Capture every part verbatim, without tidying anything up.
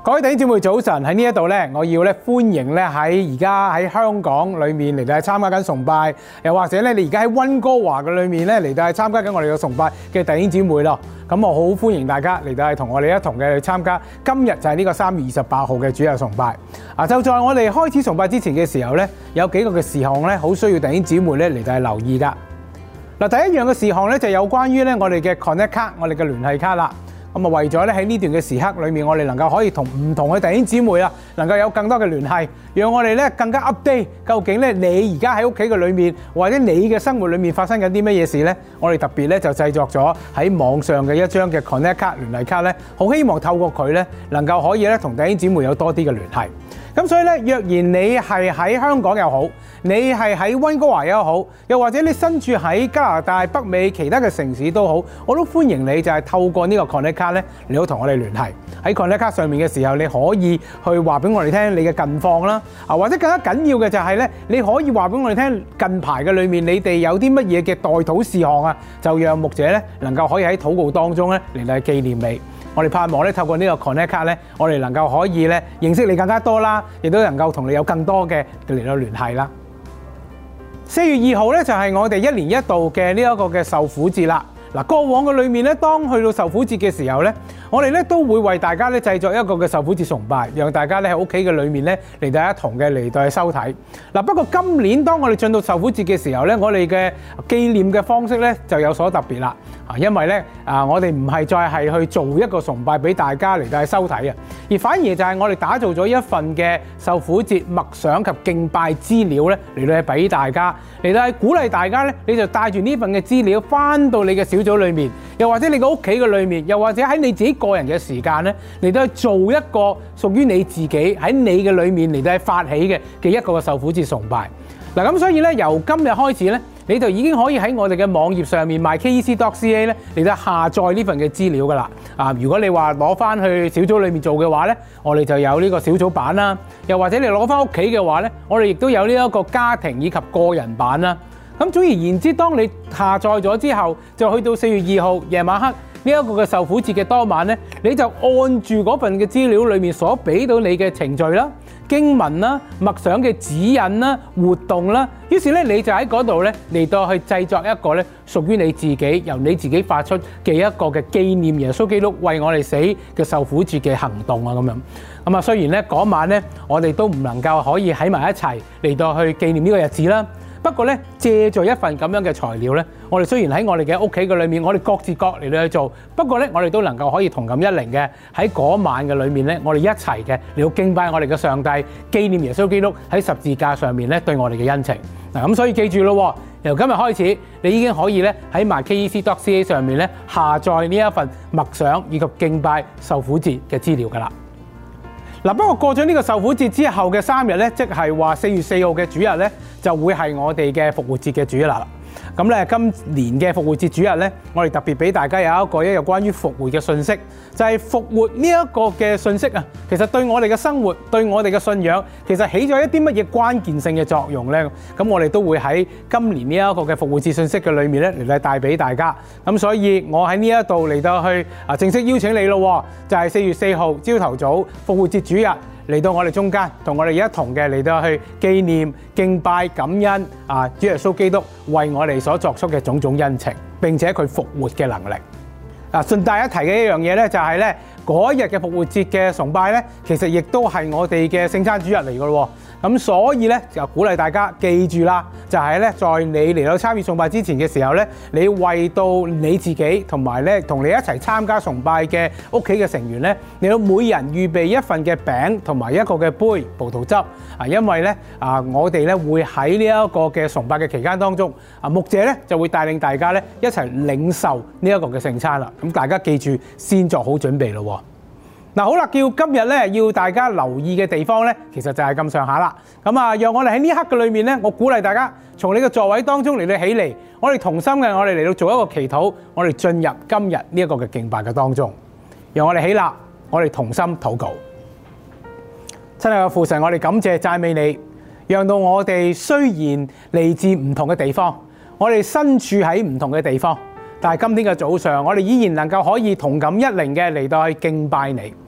各位弟兄姊妹早晨，喺呢一度咧，我要咧歡迎咧喺而家喺香港裏面嚟到參加緊崇拜，又或者咧你而家喺溫哥華嘅裏面咧嚟到係參加緊我哋嘅崇拜嘅弟兄姊妹咯。咁我好歡迎大家嚟到係同我哋一同嘅去參加今日就係呢個三月二十八號嘅主日崇拜。啊，就在我哋開始崇拜之前嘅時候咧，有幾個嘅事項咧，好需要弟兄姊妹咧嚟到係留意噶。嗱，第一樣嘅事項咧就有關於咧我哋嘅 Connect 卡，我哋嘅聯繫卡啦。咁啊，為咗咧喺呢段嘅時刻裏面，我哋能夠可以同唔同嘅弟兄姊妹啊，能夠有更多嘅聯繫，讓我哋咧更加 update。究竟咧你而家喺屋企嘅裏面，或者你嘅生活裏面發生緊啲乜嘢事咧？我哋特別咧就製作咗喺網上嘅一張嘅 Connect 卡聯繫卡咧，好希望透過佢咧，能夠可以咧同弟兄姊妹有多啲嘅聯繫。咁所以咧，若然你係喺香港又好，你係喺溫哥華又好，又或者你身處喺加拿大、北美其他嘅城市都好，我都歡迎你就係透過呢個 Connect 卡咧，你好同我哋聯繫。喺 Connect 卡上面嘅時候，你可以去話俾我哋聽你嘅近況啦，啊或者更加緊要嘅就係咧，你可以話俾我哋聽近排嘅裏面你哋有啲乜嘢嘅代禱事項啊，就讓牧者咧能夠可以喺禱告當中咧嚟嚟紀念你。我哋盼望咧透過呢個 Connect 卡咧，我哋能夠可以咧認識你更加多啦，亦都能夠同你有更多嘅嚟到聯繫啦。四月二號咧就係我哋一年一度嘅呢一個嘅受苦節啦。嗱，過往嘅裏面咧，當去到受苦節嘅時候咧，我哋咧都會為大家咧製作一個嘅受苦節崇拜，讓大家咧喺屋企嘅裏面咧嚟到一同嘅嚟到去收睇。嗱，不過今年當我哋進到受苦節嘅時候咧，我哋嘅紀念嘅方式咧就有所特別啦。啊，因為咧啊，我哋唔係再係去做一個崇拜俾大家嚟到去收睇啊，而反而就係我哋打造咗一份嘅受苦節默想及敬拜資料咧嚟到去俾大家，嚟到去鼓勵大家咧，你就帶住呢份嘅資料翻到你嘅小組裏面，又或者你個屋企嘅裏面，又或者喺你自己個人嘅時間咧，嚟到去做一個屬於你自己喺你嘅裏面嚟到去發起嘅嘅一個嘅受苦節崇拜。嗱，咁所以咧，由今日開始咧，你就已經可以喺我哋嘅網頁上面 my k e c dot c a 咧嚟到下載呢份嘅資料噶啦。啊，如果你話攞翻去小組裏面做嘅話咧，我哋就有呢個小組版啦；又或者你攞翻屋企嘅話咧，我哋亦都有呢一個家庭以及個人版啦。咁總而言之，當你下載咗之後，就去到四月二號夜晚黑呢一個嘅受苦節嘅當晚咧，你就按住嗰份嘅資料裏面所俾到你嘅程序啦、經文啦、默想嘅指引啦、活動啦，於是咧你就喺嗰度咧嚟到去製作一個咧屬於你自己、由你自己發出嘅一個嘅紀念耶穌基督為我哋死嘅受苦節嘅行動啊咁樣。咁啊，雖然咧嗰晚咧我哋都唔能夠可以喺埋一齊嚟到去紀念呢個日子啦。不過咧，借助一份咁樣嘅材料咧，我哋雖然喺我哋嘅屋企嘅裏面，我哋各自各嚟到去做，不過咧，我哋都能夠可以同感一靈嘅喺嗰晚嘅裏面咧，我哋一齊嘅嚟到敬拜我哋嘅上帝，紀念耶穌基督喺十字架上面咧對我哋嘅恩情。嗱，咁所以記住咯，由今日開始，你已經可以咧喺 my k e c dot c a 上面咧下載呢一份默想以及敬拜受苦節嘅資料噶啦。嗱，不過過咗呢個受苦節之後嘅三日咧，即係話四月四號嘅主日咧，就會係我哋嘅復活節嘅主日啦。咁咧，今年嘅復活節主日咧，我哋特別俾大家有一個一有關於復活嘅信息，就係復活呢一個嘅信息啊。其實對我哋嘅生活，對我哋嘅信仰，其實起咗一啲乜嘢關鍵性嘅作用咧。咁我哋都會喺今年呢一個嘅復活節信息嘅裏面咧嚟到帶俾大家。咁所以我喺呢一度嚟到去啊正式邀請你咯，就係四月四號朝頭早復活節主日。嚟到我哋中間，同我哋一同嘅嚟到去紀念、敬拜、感恩啊！主耶穌基督為我哋所作出嘅種種恩情，並且佢復活嘅能力。啊，順帶一提嘅一樣嘢咧，就係咧嗰日嘅復活節嘅崇拜咧，其實亦都係我哋嘅聖餐主日嚟嘅咯。咁所以咧就鼓勵大家記住啦，就係咧在你嚟到參與崇拜之前嘅時候咧，你為到你自己同埋咧同你一齊參加崇拜嘅屋企嘅成員咧，你要每人預備一份嘅餅同埋一個嘅杯葡萄汁啊，因為咧啊我哋咧會喺呢一個嘅崇拜嘅期間當中啊，牧者咧就會帶領大家咧一齊領受呢一個嘅聖餐啦。咁大家記住先作好準備咯。嗱，好啦，叫今日咧要大家留意嘅地方咧，其實就係咁上下啦。咁啊，讓我哋喺呢一刻嘅裏面咧，我鼓勵大家從你嘅座位當中嚟到起嚟，我哋同心嘅，我哋嚟到做一個祈禱，我哋進入今日呢一個嘅敬拜嘅當中。讓我哋起立，我哋同心禱告。親愛嘅父神，我哋感謝讚美你，讓到我哋雖然嚟自唔同嘅地方，我哋身處喺唔同嘅地方，但係今天嘅早上，我哋依然能夠可以同感一靈嘅嚟到去敬拜你。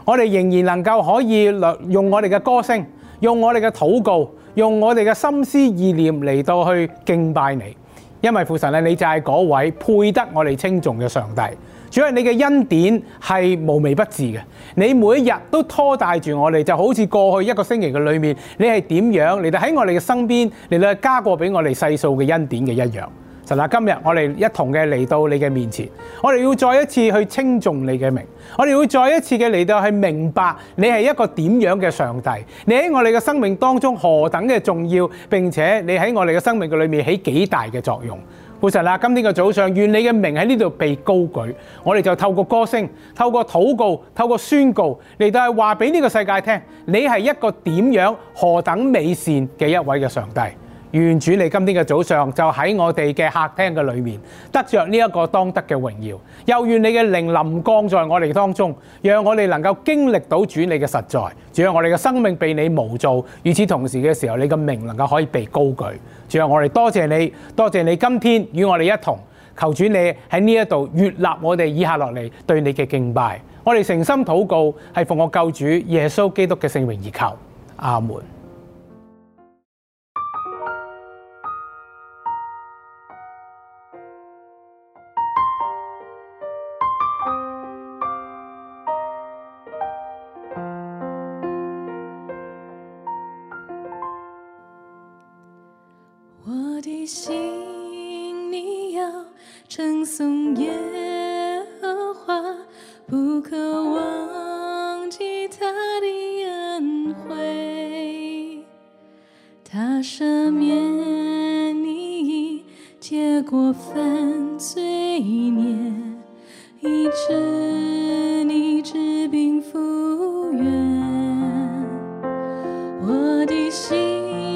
我哋仍然能夠可以用我哋嘅歌聲，用我哋嘅禱告，用我哋嘅心思意念嚟到去敬拜你。因為父神咧，你就係嗰位配得我哋稱頌嘅上帝。主啊，你嘅恩典係無微不至嘅，你每一日都拖帶住我哋，就好似過去一個星期嘅裏面，你係點樣嚟到喺我哋嘅身邊嚟到加過俾我哋細數嘅恩典嘅一樣。神啊，今日我哋一同嘅嚟到你嘅面前，我哋要再一次去稱頌你嘅名，我哋要再一次嘅嚟到去明白你係一個點樣嘅上帝，你喺我哋嘅生命當中何等嘅重要，並且你喺我哋嘅生命嘅裏面起幾大嘅作用。父神啊，今天嘅早上，願你嘅名喺呢度被高舉，我哋就透過歌聲、透過禱告、透過宣告嚟到係話俾呢個世界聽，你係一個點樣何等美善嘅一位嘅上帝。願主你今天嘅早上就喺我哋嘅客廳嘅裏面得着呢一個當得嘅榮耀，又願你嘅靈臨降在我哋當中，讓我哋能夠經歷到主你嘅實在，主讓我哋嘅生命被你模造，與此同時嘅時候，你嘅名能夠可以被高舉。主讓我哋多謝你，多謝你今天與我哋一同，求主你喺呢一度悅納我哋以下落嚟對你嘅敬拜。我哋誠心禱告，係奉我救主耶穌基督嘅聖名而求，阿門。 我的心你要称颂耶和华，不可忘记他的恩惠，他赦免你一切过犯罪孽，医治你治病复原。我的心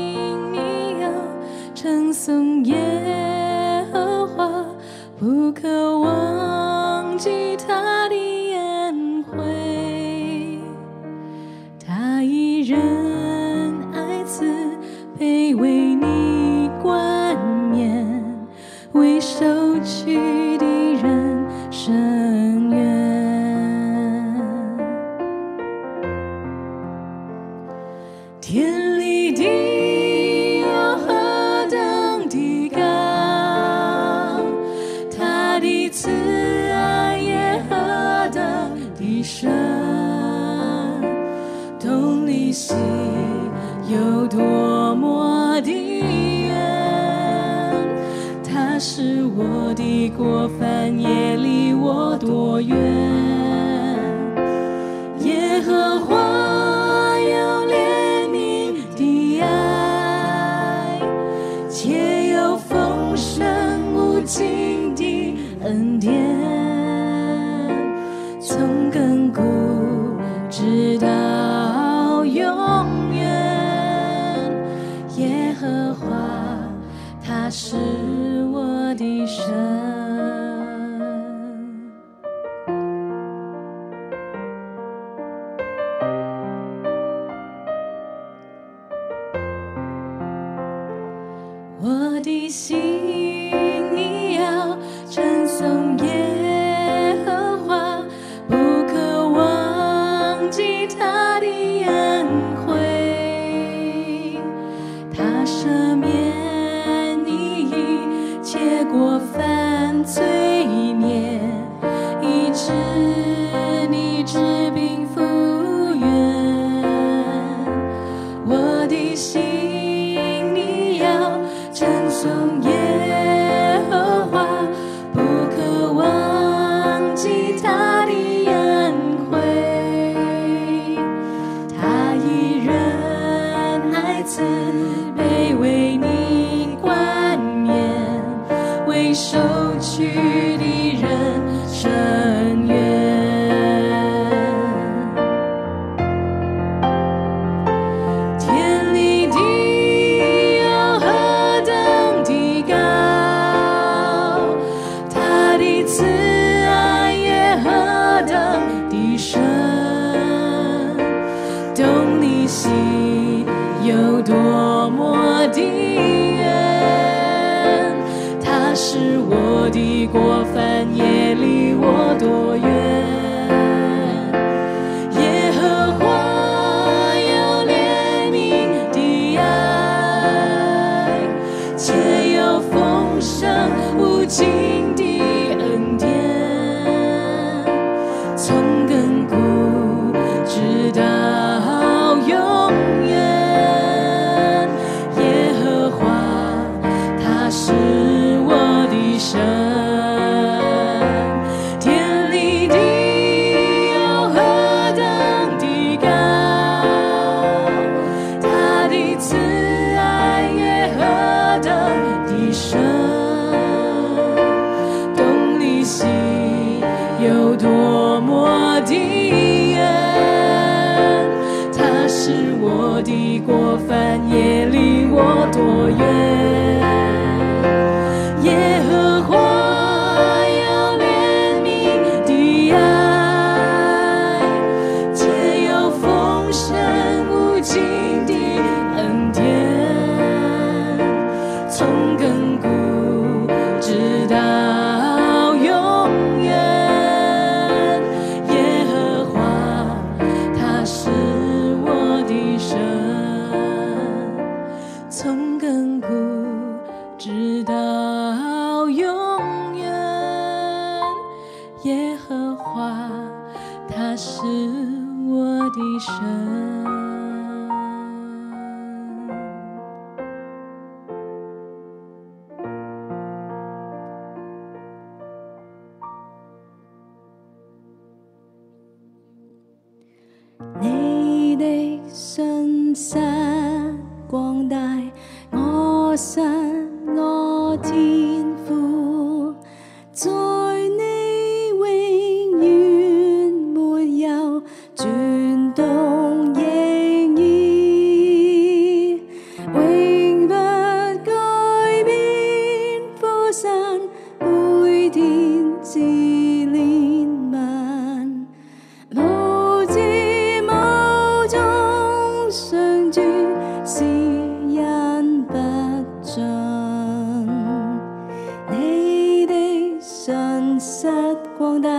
称颂耶和华，不可忘记他的恩惠，他以仁爱慈悲为你冠冕，为受屈的人伸冤。天立地慈爱也何等的深，懂你心有多么的远，他使我的过犯也离我多远。耶和华有怜悯的爱，且有丰盛无尽的恩典，从亘古直到永远。耶和华他是我的神。我的心你要称颂耶和华，不可忘记他的恩惠，他赦免你一切过犯罪孽，医治你治病复原。我的心你要称颂耶和华，不可忘记他的恩惠，他以仁爱慈悲为你冠冕，为受屈的人伸冤。天立地有何等的高，他的慈爱也何等的深，懂你心有多么的远，他使我的过犯也离我多远。耶过犯，也离我多远。耶和华要怜悯的爱，且有丰盛无尽的恩典，从亘古直到永远。耶和华他是我的神，从亘古直到永远。耶和华他是我的神。你的信實廣大，我神我天父，在你永遠沒有轉動影兒，永不改變父神每天自憐憫。無知無中上主是因不盡，你的信實廣大，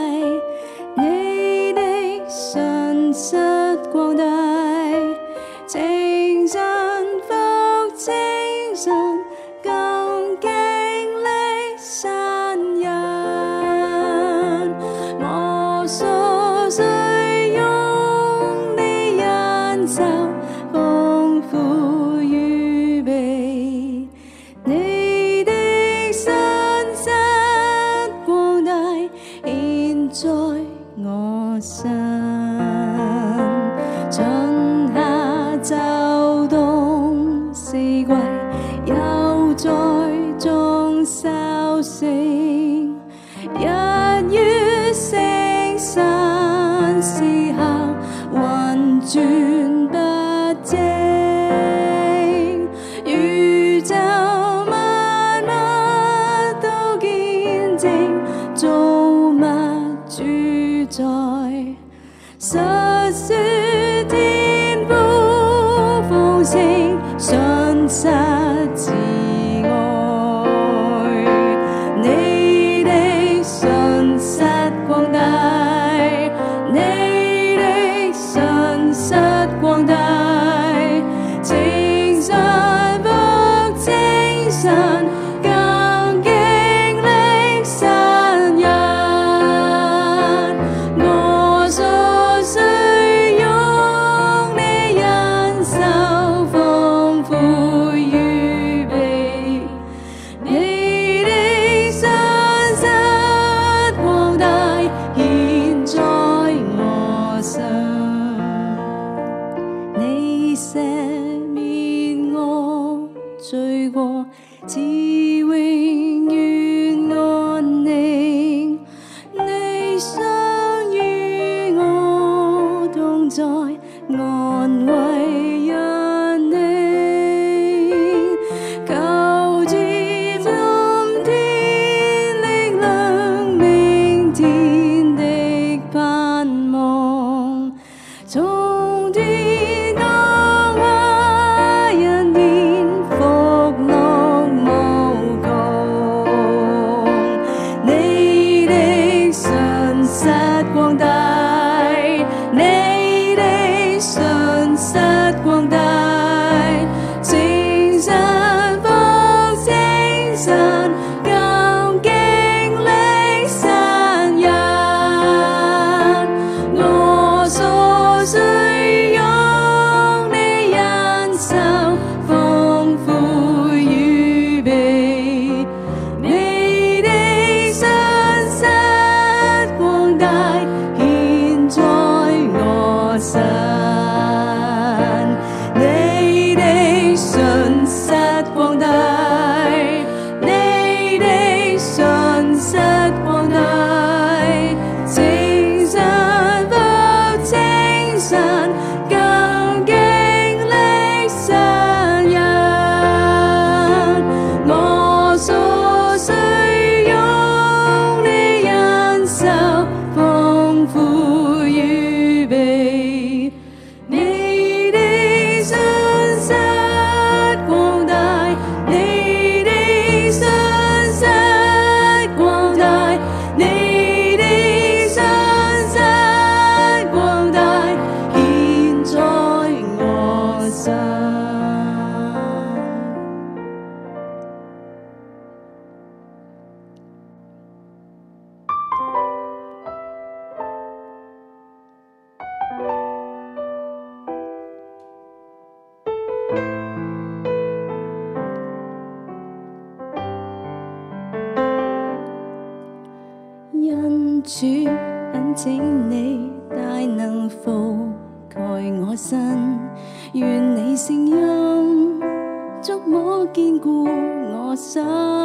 你的信實廣大，清晨復清晨，更經歷神人，我所需用你恩手豐富預備，你的信實廣大現在我身，春夏秋冬四季又在中收成，日月星辰時候運轉不靜，宇宙萬物都見證造物主宰，述說天父豐盛信實慈愛，你的信實廣大，你的信實廣大，清晨復清晨，更經歷神人，我所需用你恩手豐富預備，你的信實廣大現在我身，你赦免我罪過，賜永遠安寧，你相與我同在，安慰人寧，求接今天力量，明天的盼望，從天降下恩典，福樂無窮，你的信實廣大，你的信實廣大，清晨復清晨，更經歷神人，我所需用你恩手豐富預備，你的信實廣大現在我身，你的信實廣大，你的信實廣大，清晨復清晨，更經歷主懇請你大能覆蓋我身，願你聲音觸摸堅固我心。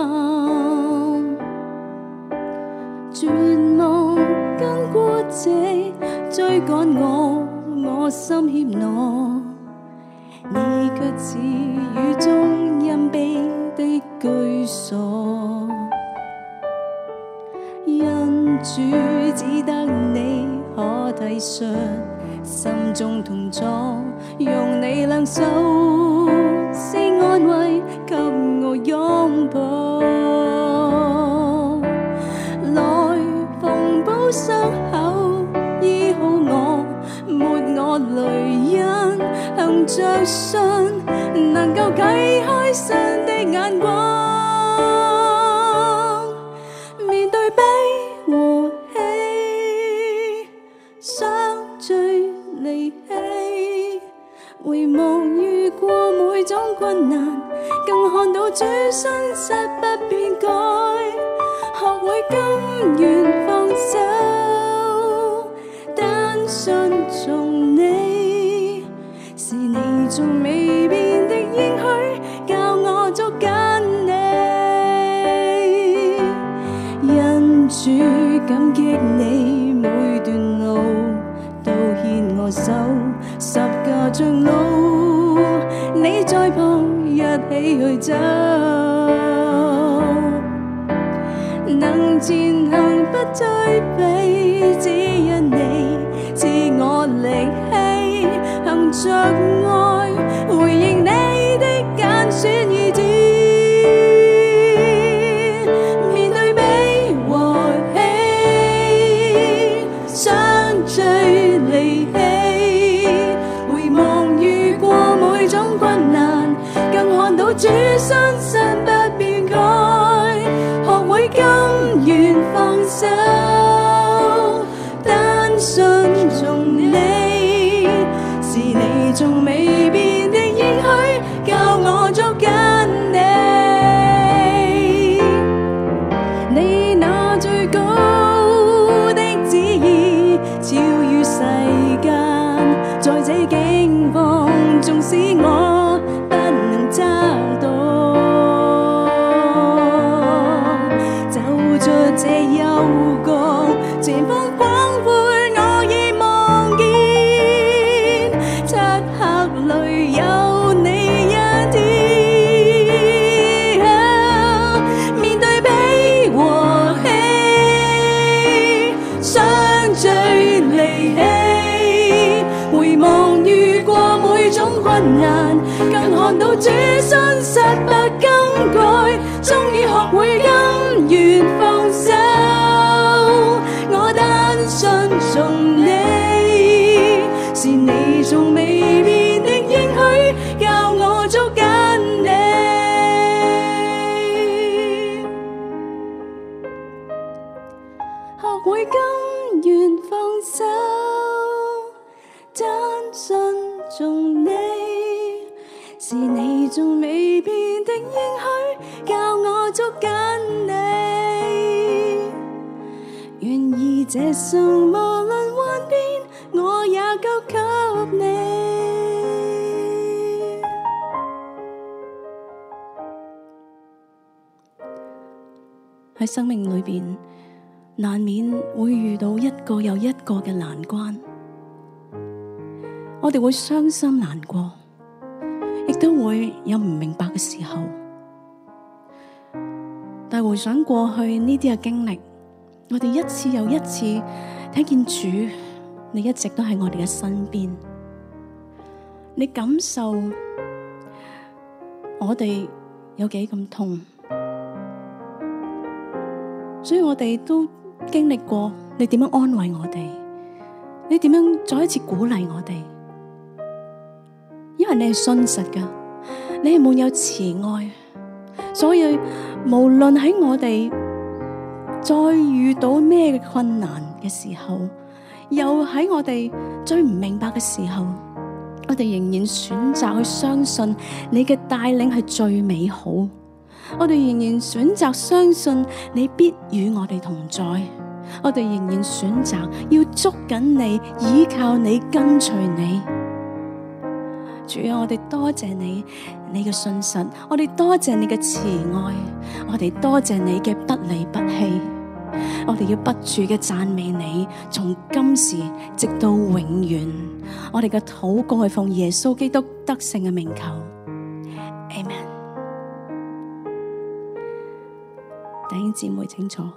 絕望跟孤寂追趕我，我心怯懦，你卻似雨中蔭庇的居所。因主只得你可體恤心中痛楚，用你兩手是安慰，給我擁抱。來縫補傷口，醫好我，抹我淚印，向着信能夠啟開新的眼光。面對悲和喜，相聚離棄，回望遇過每種困難，更看到主信實不變改，學會甘願放手，單信從你，是你仲未變的應許，教我捉緊你。因主感激你每段路都牽我手，十架長路你在旁一起去走，能前行不追避，只因你賜我力氣，向着愛回應你的揀選意志。面對悲和喜，相聚離棄，回望遇過每種困難，更看到主信實不變改，學會甘願放手，單信從你，是你仲未變的應許，教我捉緊你。你那最高的旨意，超於世間，在這境況，縱使我不能找到，走出這幽谷，前方廣闊我已望見，漆黑裏有你一天。面對悲和喜，相聚離棄，回望遇過每種困難，更看到主信實不更改，終於學會甘願放手，我單信從你，是你仲未變的應許，教我捉緊你。學會甘願放手，單信從你，是你仲未變的應許，教我捉緊你。願意這生無論幻變，我也交給你。喺生命裏邊，難免會遇到一個又一個嘅難關，我哋會傷心難過，亦都會有唔明白嘅時候。但回想過去呢啲嘅經歷，我哋一次又一次睇見主，你一直都喺我哋嘅身邊，你感受我哋有幾咁痛，所以我哋都經歷過你點樣安慰我哋，你點樣再一次鼓勵我哋，因為你係信實㗎，你係滿有慈愛，所以無論喺我哋再遇到咩嘅困難嘅時候，又喺我哋最唔明白嘅時候，我哋仍然選擇去相信你嘅帶領係最美好，我哋仍然選擇相信你必與我哋同在， 我哋仍然選擇要捉緊你，依靠你，跟隨你。主啊，我哋多謝你，你嘅信實，我哋多謝你嘅慈愛，我哋多謝你嘅不離不棄，我哋要不住嘅讚美你，從今時直到永遠。我哋嘅禱告係奉耶穌基督得勝嘅名求 ，Amen。弟兄姊妹請坐。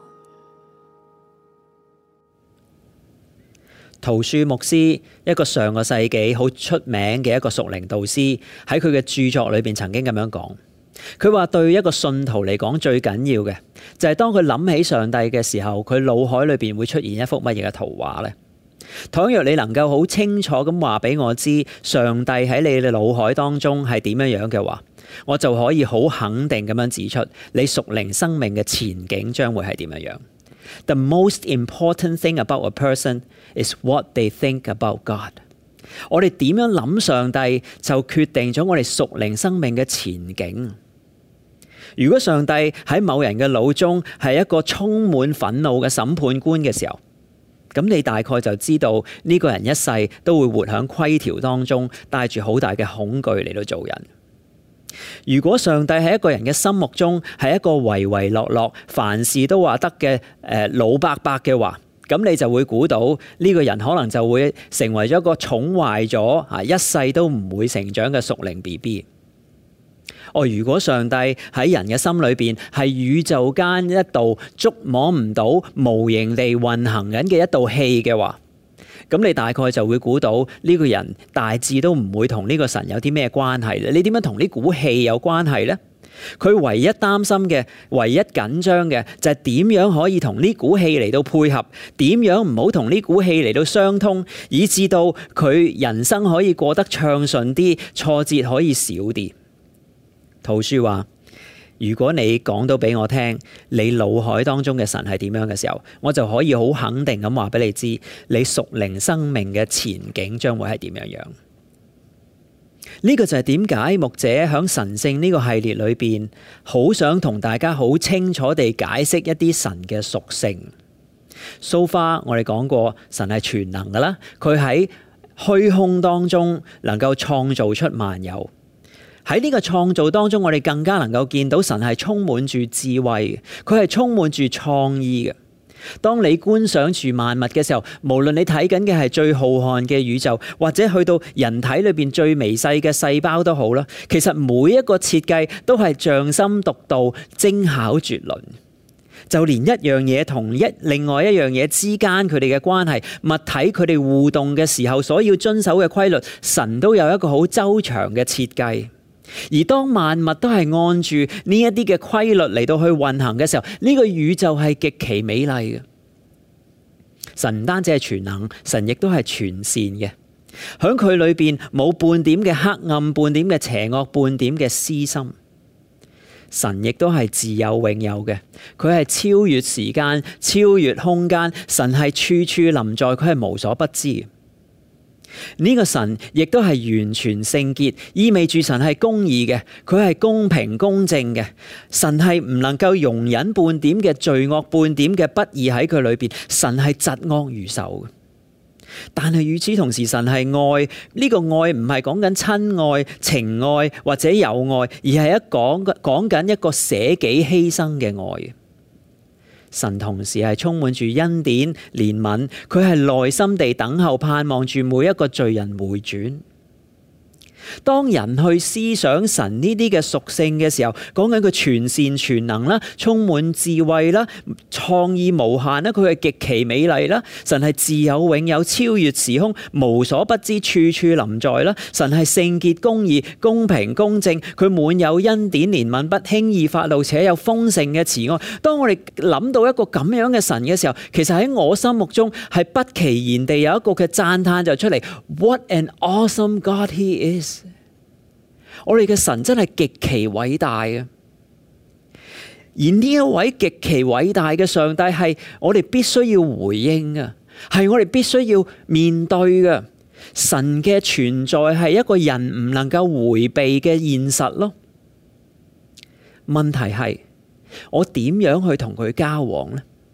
陶恕牧師，一個上個世紀好出名嘅一個屬靈導師，喺佢嘅著作裏邊曾經咁樣講，佢話對一個信徒嚟講最緊要嘅就係當佢諗起上帝嘅時候，佢腦海裏邊會出現一幅乜嘢嘅圖畫呢？倘若你能夠好清楚咁話俾我知上帝喺你嘅腦海當中係點樣樣嘅話，我就可以好肯定咁樣指出你屬靈生命嘅前景將會係點樣樣。The most important thing about a person is what they think about God。我哋點樣諗上帝，就決定咗我哋屬靈生命嘅前景。如果上帝喺某人嘅腦中係一個充滿憤怒嘅審判官嘅時候，咁你大概就知道呢個人一世都會活喺規條當中，帶住好大嘅恐懼嚟到做人。如果上帝喺一個人嘅心目中係一個唯唯諾諾、凡事都話得嘅誒老伯伯嘅話，咁你就會估到呢個人可能就會成為咗一個寵壞咗啊一世都唔會成長嘅屬靈 B B。哦，如果上帝喺人嘅心裏邊係宇宙間一道觸摸唔到、無形地運行緊嘅一道氣嘅話，咁你大概就會估到呢個人大致都唔會同呢個神有啲咩關係咧。你點樣同呢股氣有關係呢？佢唯一擔心嘅、唯一緊張嘅就係點樣可以同呢股氣嚟到配合，點樣唔好同呢股氣嚟到相通，以至到佢人生可以過得暢順啲，挫折可以少啲。陶恕話：如果你講到俾我聽，你腦海當中嘅神係點樣嘅時候，我就可以好肯定咁話俾你知，你屬靈生命嘅前景將會係點樣樣。呢個就係點解牧者響神聖呢個系列裏邊，好想同大家好清楚地解釋一啲神嘅屬性。So far，我哋講過神係全能噶啦，佢喺虛空當中能夠創造出萬有。喺呢個創造當中，我哋更加能夠見到神係充滿住智慧嘅，佢係充滿住創意嘅。當你觀賞住萬物嘅時候，無論你睇緊嘅係最浩瀚嘅宇宙，或者去到人體裏邊最微細嘅細胞都好啦，其實每一個設計都係匠心獨到、精巧絕倫。就連一樣嘢同一另外一樣嘢之間佢哋嘅關係，物體佢哋互動嘅時候所要遵守嘅規律，神都有一個好周詳嘅設計。而當萬物都係按住呢一啲嘅規律嚟到去運行嘅時候，呢個宇宙係極其美麗嘅。神唔單止係全能，神亦都係全善嘅。響佢裏邊冇半點嘅黑暗，半點嘅邪惡，半點嘅私心。神亦都係自有永有嘅，佢係超越時間、超越空間。神係處處臨在，佢係無所不知。呢個神亦都係完全聖潔，意味住神係公義嘅，佢係公平公正嘅。神係唔能夠容忍半點嘅罪惡，半點嘅不義喺佢裏邊。神係疾惡如仇嘅。但係與此同時，神係愛，呢個愛唔係講緊親愛、情愛或者友愛，而係一講講緊一個捨己犧牲嘅愛。神同時係充滿住恩典、憐憫，佢係耐心地等候、盼望住每一個罪人回轉。當人去思想神呢啲嘅屬性嘅時候，講緊佢全善全能啦，充滿智慧啦，創意無限啦，佢係極其美麗啦。神係自有永有，超越時空，無所不知，處處臨在啦。神係聖潔公義、公平公正，佢滿有恩典憐憫，不輕易發怒，且有豐盛嘅慈愛。當我哋諗到一個咁樣嘅神嘅時候，其實喺我心目中係不其然地有一個嘅讚嘆就出嚟 ：What an awesome God He is！我哋嘅神真係極其偉大嘅，而呢一位極其偉大嘅上帝係我哋必須要回應嘅，係我哋必須要面對嘅。神嘅存在係一個人唔能夠迴避嘅現實咯。問題係我點樣去同佢交往呢？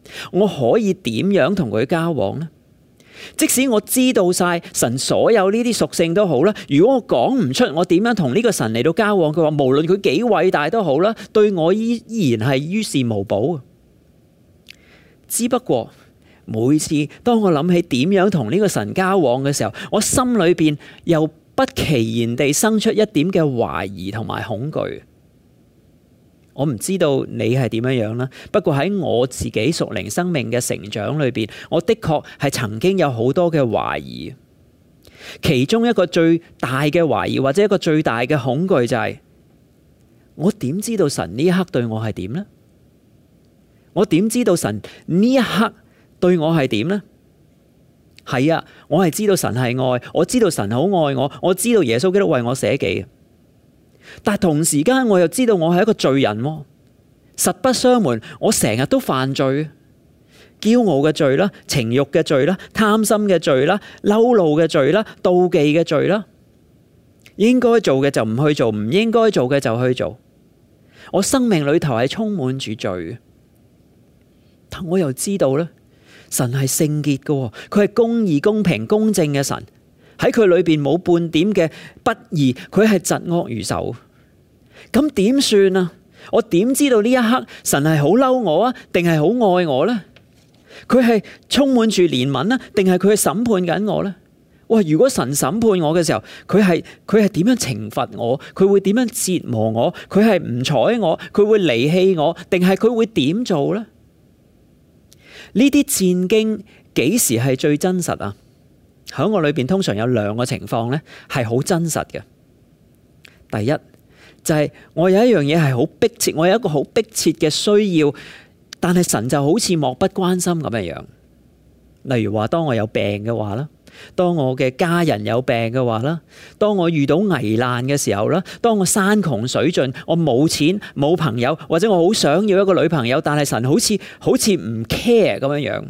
我可以點樣同佢交往呢？即使我知道晒神所有呢啲屬性都好啦，如果我講唔出我點樣同呢個神嚟到交往，佢話無論佢幾偉大都好啦，對我依依然係於事無補。只不過每次當我諗起點樣同呢個神交往嘅時候，我心裏邊又不其然地生出一點嘅懷疑同埋恐懼。我唔知道你係點樣樣啦，不過喺我自己屬靈生命嘅成長裏邊，我的確係曾經有好多嘅懷疑。其中一個最大嘅懷疑或者一個最大嘅恐懼就係，我點知道神呢一刻對我係點呢？我點知道神呢一刻對我係點呢？係啊，我係知道神係愛，我知道神好愛我，我知道耶穌基督為我捨己。但同時間我又知道我係一個罪人喎，實不相瞞，我成日都犯罪，驕傲嘅罪啦，情慾嘅罪啦，貪心嘅罪啦，嬲怒嘅罪啦，妒忌嘅罪啦，應該做嘅就唔去做，唔應該做嘅就去做。我生命裏頭係充滿住罪，但我又知道咧，神係聖潔嘅，佢係公義、公平、公正嘅神。喺佢裏邊冇半點嘅不義，佢係嫉惡如仇。咁點算啊？我點知道呢一刻神係好嬲我啊，定係好愛我呢？佢係充滿住憐憫啊，定係佢係審判緊我呢？哇！如果神審判我嘅時候，佢係佢係點樣懲罰我？佢會點樣折磨我？佢係唔睬我？佢會離棄我？定係佢會點做呢？呢啲戰經幾時係最真實啊？喺我裏邊通常有兩個情況咧，係好真實嘅。第一就係我有一樣嘢係好迫切，我有一個好迫切嘅需要，但係神就好似漠不關心咁嘅樣。例如話，當我有病嘅話啦，當我嘅家人有病嘅話啦，當我遇到危難嘅時候啦，當我山窮水盡，我冇錢冇朋友，或者我好想要一個女朋友，但係神好似好似唔 care 咁樣樣。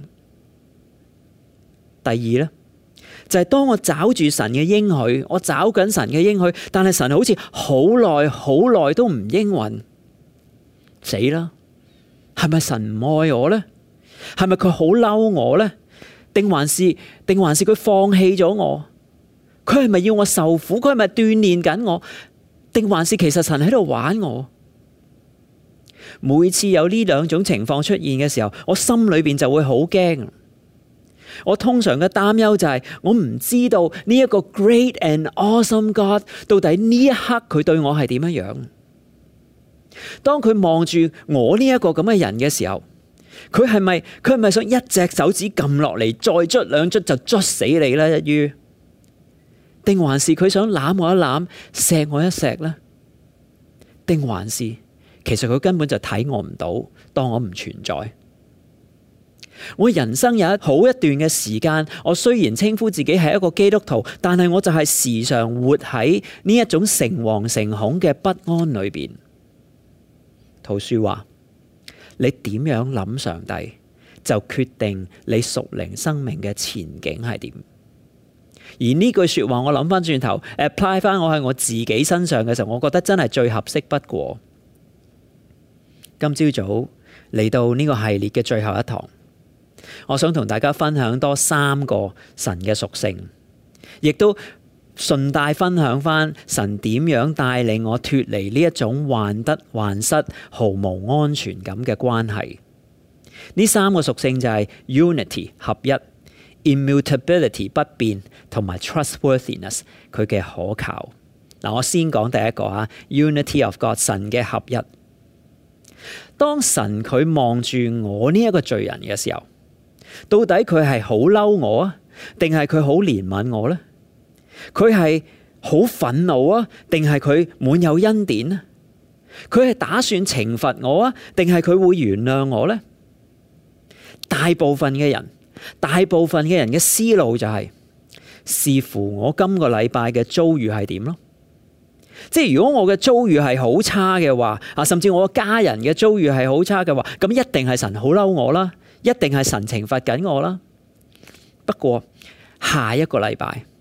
第二咧，就係當我找住神嘅應許，我找緊神嘅應許，但係神好似好耐好耐都唔應允，死啦！係咪神唔愛我呢？係咪佢好嬲我呢？定還是定還是佢放棄咗我？佢係咪要我受苦？佢係咪鍛煉緊我？定還是其實神喺度玩我？每次有呢兩種情況出現嘅時候，我心裏邊就會好驚。我通常嘅擔憂就係我唔知道呢一個 great and awesome God 到底呢一刻佢對我係點樣樣。當佢望住我呢一個咁嘅人嘅時候，佢係咪佢係咪想一隻手指撳落嚟，再捽兩捽就捽死你咧？一於定還是佢想攬我一攬，錫我一錫呢？定還是其實佢根本就睇我唔到，當我唔存在？我人生有一好一段嘅時間，我雖然稱呼自己係一個基督徒，但係我就係時常活喺呢一種誠惶誠恐嘅不安裏邊。陶恕話：你點樣諗上帝，就決定你屬靈生命嘅前景係點。而呢句說話，我諗翻轉頭 apply 翻我喺我自己身上嘅時候，我覺得真係最合適不過。今朝早嚟到呢個系列嘅最後一堂，我想同大家分享多三個神嘅屬性，亦都順帶分享翻神點樣帶領我脫離呢一種患得患失、毫無安全感嘅關係。呢三個屬性就係 unity 合一、immutability 不變，同埋 trustworthiness 佢嘅可靠。嗱，我先講第一個啊 unity of God 神嘅合一。當神佢望住我呢一個罪人嘅時候，到底佢係好嬲我啊，定係佢好憐憫我呢？佢係好憤怒啊，定係佢滿有恩典呢？佢係打算懲罰我啊，定係佢會原諒我呢？大部分嘅人，大部分嘅人嘅思路就係視乎我今個禮拜嘅遭遇係點咯。即係如果我嘅遭遇係好差嘅話，啊，甚至我家人嘅遭遇係好差嘅話，咁一定係神好嬲我啦，一定係神懲罰緊我啦。不過下一個禮拜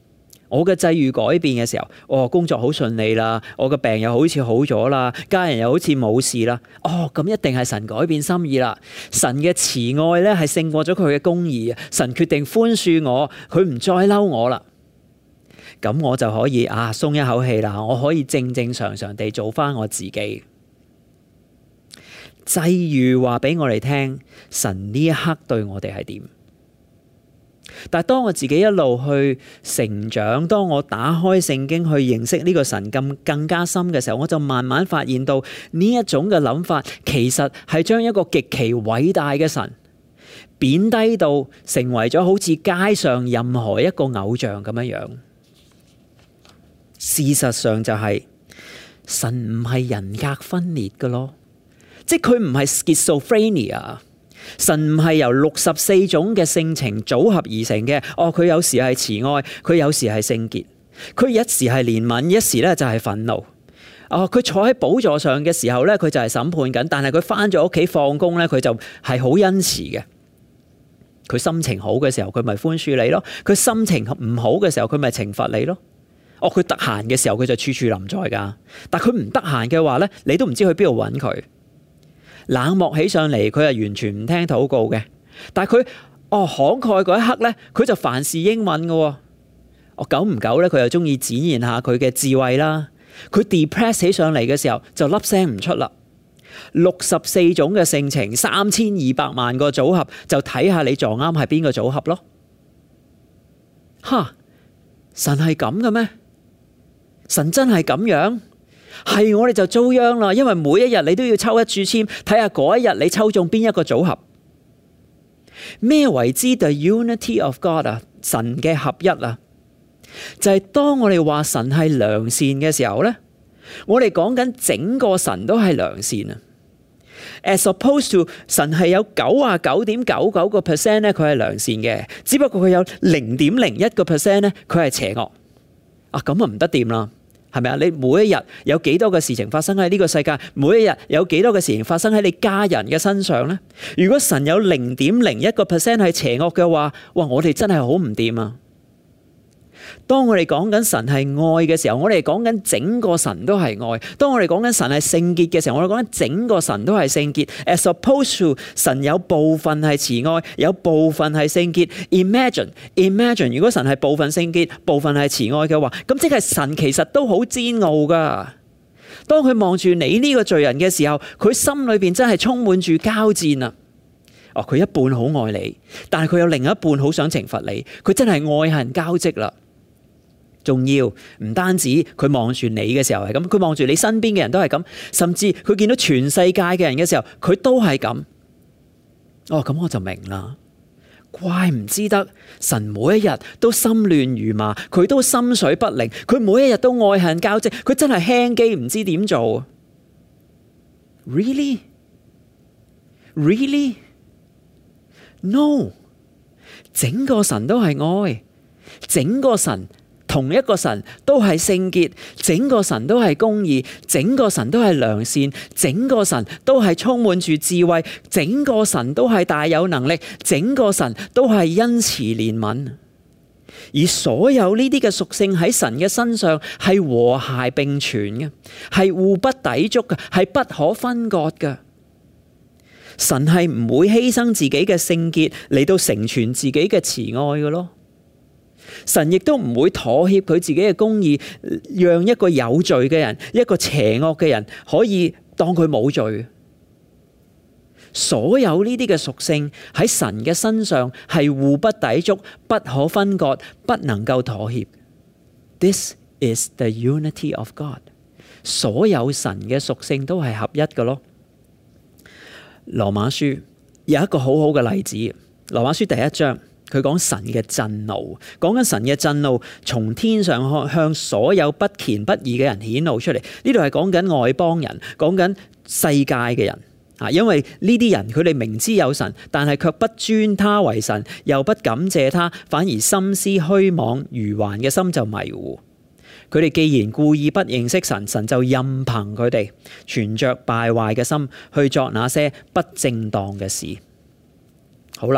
我嘅際遇改變嘅時候，哦，工作好順利啦，我嘅病又好似好咗啦，家人又好似冇事啦，哦，咁一定係神改變心意啦。神嘅慈愛咧係勝過咗佢嘅公義啊！神決定寬恕我，佢唔再嬲我啦。咁我就可以啊鬆一口氣啦，我可以正正常常地做翻我自己。際遇話俾我哋聽，神呢一刻對我哋係點？但係當我自己一路去成長，當我打開聖經去認識呢個神咁更加深嘅時候，我就慢慢發現到呢一種嘅諗法，其實係將一個極其偉大嘅神貶低到成為咗好似街上任何一個偶像咁樣樣。事實上就係、是、神唔係人格分裂嘅咯，即係佢唔係 schizophrenia。神唔係由六十四種嘅性情組合而成嘅。哦，佢有時係慈愛，佢有時係聖潔，佢一時係憐憫，一時咧就係憤怒。哦，佢坐喺寶座上嘅時候咧，佢就係審判緊，但係佢翻咗屋企放工咧，佢就係好恩慈嘅。佢心情好嘅時候，佢咪寬恕你咯；佢心情唔好嘅時候，佢咪懲罰你咯。哦，佢得閒嘅時候，佢就處處臨在噶。但佢唔得閒嘅話咧，你都唔知去邊度揾佢。冷漠起上嚟，佢係完全唔聽禱告嘅。但係佢哦慷慨嗰一刻咧，佢就凡事應允嘅。哦，久唔久咧，佢又中意展現下佢嘅智慧啦。佢 depress 起上嚟嘅時候，就粒聲唔出啦。六十四種嘅性情，三千二百萬個組合，就睇下你撞啱係邊個組合咯。哈！神係咁嘅咩？神真係咁樣？係我哋就遭殃啦，因為每一日你都要抽一注籤，睇下嗰一日你抽中邊一個組合。咩為之 the unity of God 啊？神嘅合一啊，就係當我哋話神係良善嘅時候咧，我哋講緊整個神都係良善啊。As opposed to 神係有九啊九點九九個 percent 咧，佢係良善嘅，只不過佢有零點零一個 percent 咧，佢係邪惡啊，咁啊唔得掂啦。係咪啊？你每一日有幾多嘅事情發生喺呢個世界？每一日有幾多嘅事情發生喺你家人嘅身上呢？如果神有零點零一個 percent 係邪惡嘅話，哇！我哋真係好唔掂啊！當我哋講緊神係愛嘅時候，我哋講緊整個神都係愛；當我哋講緊神係聖潔嘅時候，我哋講緊整個神都係聖潔。As opposed to 神有部分係慈愛，有部分係聖潔。Imagine, imagine 如果神係部分聖潔，部分係慈愛嘅話，咁即係神其實都好煎熬噶。當佢望住你呢個罪人嘅時候，佢心裏邊真係充滿住交戰啊！哦，佢一半好愛你，但係佢有另一半好想懲罰你，佢真係愛恨交織啦。仲要唔單止佢望住你嘅時候係咁，佢望住你身邊嘅人都係咁，甚至佢見到全世界嘅人嘅時候，佢都係咁。哦，咁我就明啦，怪唔知得神每一日都心亂如麻，佢都心水不寧，佢每一日都愛恨交織，佢真係輕機唔知點做。Really? Really? No， 整個神都係愛，整個神。同一個神都係聖潔，整個神都係公義，整個神都係良善，整個神都係充滿住智慧，整個神都係大有能力，整個神都係恩慈憐憫。而所有呢啲嘅屬性喺神嘅身上係和諧並存嘅，係互不抵觸嘅，係不可分割嘅。神係唔會犧牲自己嘅聖潔嚟到成全自己嘅慈愛嘅咯。神亦都唔會妥協佢自己嘅公義，讓一個有罪嘅人，一個邪惡嘅人可以當佢冇罪。所有呢啲嘅屬性喺神嘅身上係互不抵觸、不可分割、不能夠妥協。This is the unity of God。所有神嘅屬性都係合一嘅咯。羅馬書有一個好好嘅例子，羅馬書第一章。佢講神嘅震怒，講緊神嘅震怒從天上向所有不虔不義嘅人顯露出嚟。呢度係講緊外邦人，講緊世界嘅人啊。因為呢啲人佢哋明知有神，但係卻不尊他為神，又不感謝他，反而心思虛妄，愚頑嘅心就迷糊。佢哋既然故意不認識神，神就任憑佢哋存着敗壞嘅心去作那些不正當嘅事。好啦。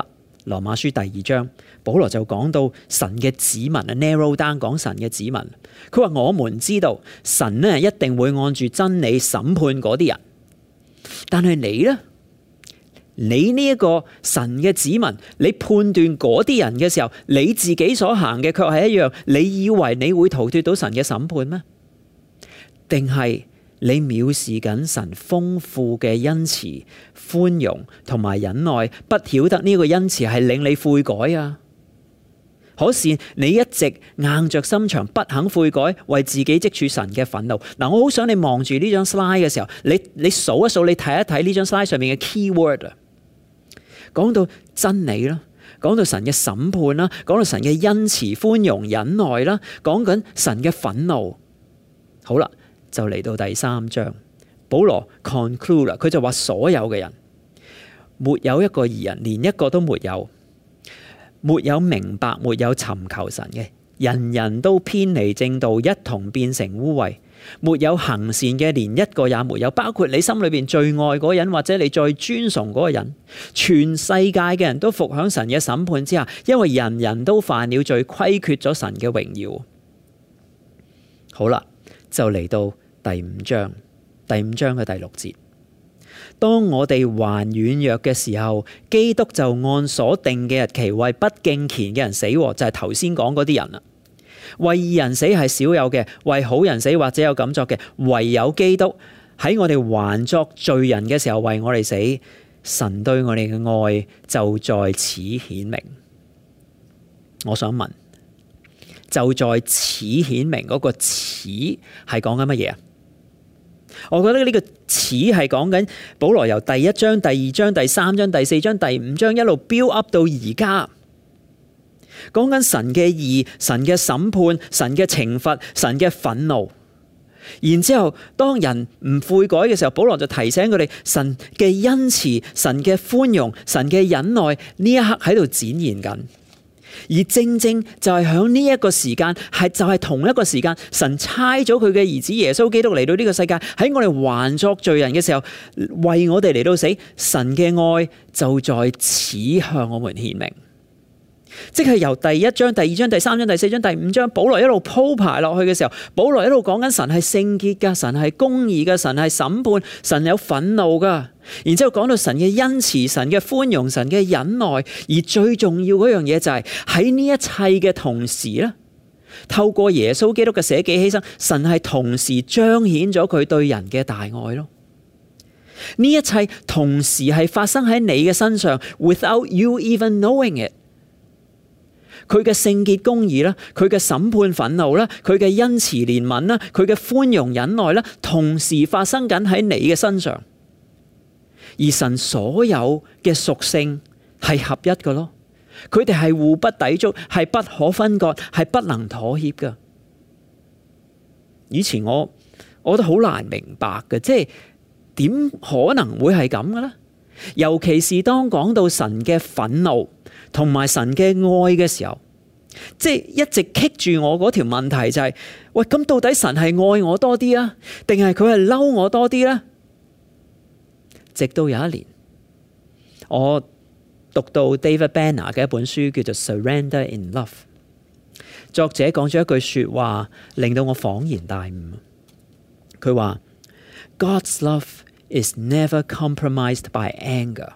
羅馬書第二章，保羅就講到神嘅子民啊 ，narrow down 講神嘅子民。佢話我們知道神呢一定會按住真理審判嗰啲人，但係你呢？你呢一個神嘅子民，你判斷嗰啲人嘅時候，你自己所行嘅卻係一樣，你以為你會逃脫到神嘅審判咩？定係你藐視緊神豐富嘅恩慈、寬容同埋忍耐，不曉得呢個恩慈係令你悔改啊？可是你一直硬着心腸，不肯悔改，為自己積儲神嘅憤怒。嗱，我好想你望住呢張 slide 嘅時候，你你數一數，你睇一睇呢張 slide 上面嘅 keyword 啊。講到真理啦，講到神嘅審判啦，講到神嘅恩慈、寬容、忍耐啦，講緊神嘅憤怒。好啦，就嚟到第三章，保羅 conclude 啦，佢就話所有嘅人沒有一個義人，連一個都沒有，沒有明白，沒有尋求神嘅，人人都偏離正道，一同變成污穢。沒有行善嘅，連一個也沒有，包括你心裏邊最愛嗰個人，或者你最尊崇嗰個人。全世界嘅人都伏響神嘅審判之下，因為人人都犯了罪，虧缺咗神嘅榮耀。好啦，就嚟到第五章，第五章嘅第六節。當我哋還軟弱嘅時候，基督就按所定嘅日期為不敬虔嘅人死，就係頭先講嗰啲人啦。為義人死係少有嘅，為好人死或者有敢作嘅，唯有基督喺我哋還作罪人嘅時候為我哋死，神對我哋嘅愛就在此顯明。我想問，就在此顯明嗰個此係講緊乜嘢啊？我覺得呢個此係講緊保羅由第一章、第二章、第三章、第四章、第五章一路 build up 到而家。講緊神嘅義、神嘅審判、神嘅懲罰、神嘅憤怒，然之後當人唔悔改嘅時候，保羅就提醒佢哋神嘅恩慈、神嘅寬容、神嘅忍耐呢一刻喺度展現緊，而正正就係響呢一個時間，係就係、是、同一個時間，神差咗佢嘅兒子耶穌基督嚟到呢個世界，喺我哋還作罪人嘅時候，為我哋嚟到死，神嘅愛就在此向我們顯明。即係由第一章、第二章、第三章、第四章、第五章，保羅一路鋪排落去嘅時候，保羅一路講緊神係聖潔噶，神係公義嘅，神係審判，神有憤怒噶。然之後講到神嘅恩慈、神嘅寬容、神嘅忍耐，而最重要嗰樣嘢就係喺呢一切嘅同時咧，透過耶穌基督嘅捨己犧牲，神係同時彰顯咗佢對人嘅大愛咯。呢一切同時係發生喺你嘅身上 ，without you even knowing it。佢嘅聖潔公義啦，佢嘅審判憤怒啦，佢嘅恩慈憐憫啦，佢嘅寬容忍耐啦，同時發生緊喺你嘅身上。而神所有嘅屬性係合一嘅咯，佢哋係互不抵觸，係不可分割，係不能妥協嘅。以前我我覺得好難明白嘅，即係點可能會係咁嘅咧？尤其是當講到神嘅憤怒同埋神嘅愛嘅時候，即係一直棘住我嗰條問題就係、是：喂，咁到底神係愛我多啲啊，定係佢係嬲我多啲呢？直到有一年，我讀到 David Banner 嘅一本書叫做《Surrender in Love》，作者講咗一句說話，令到我恍然大悟。佢話 ：God's love is never compromised by anger.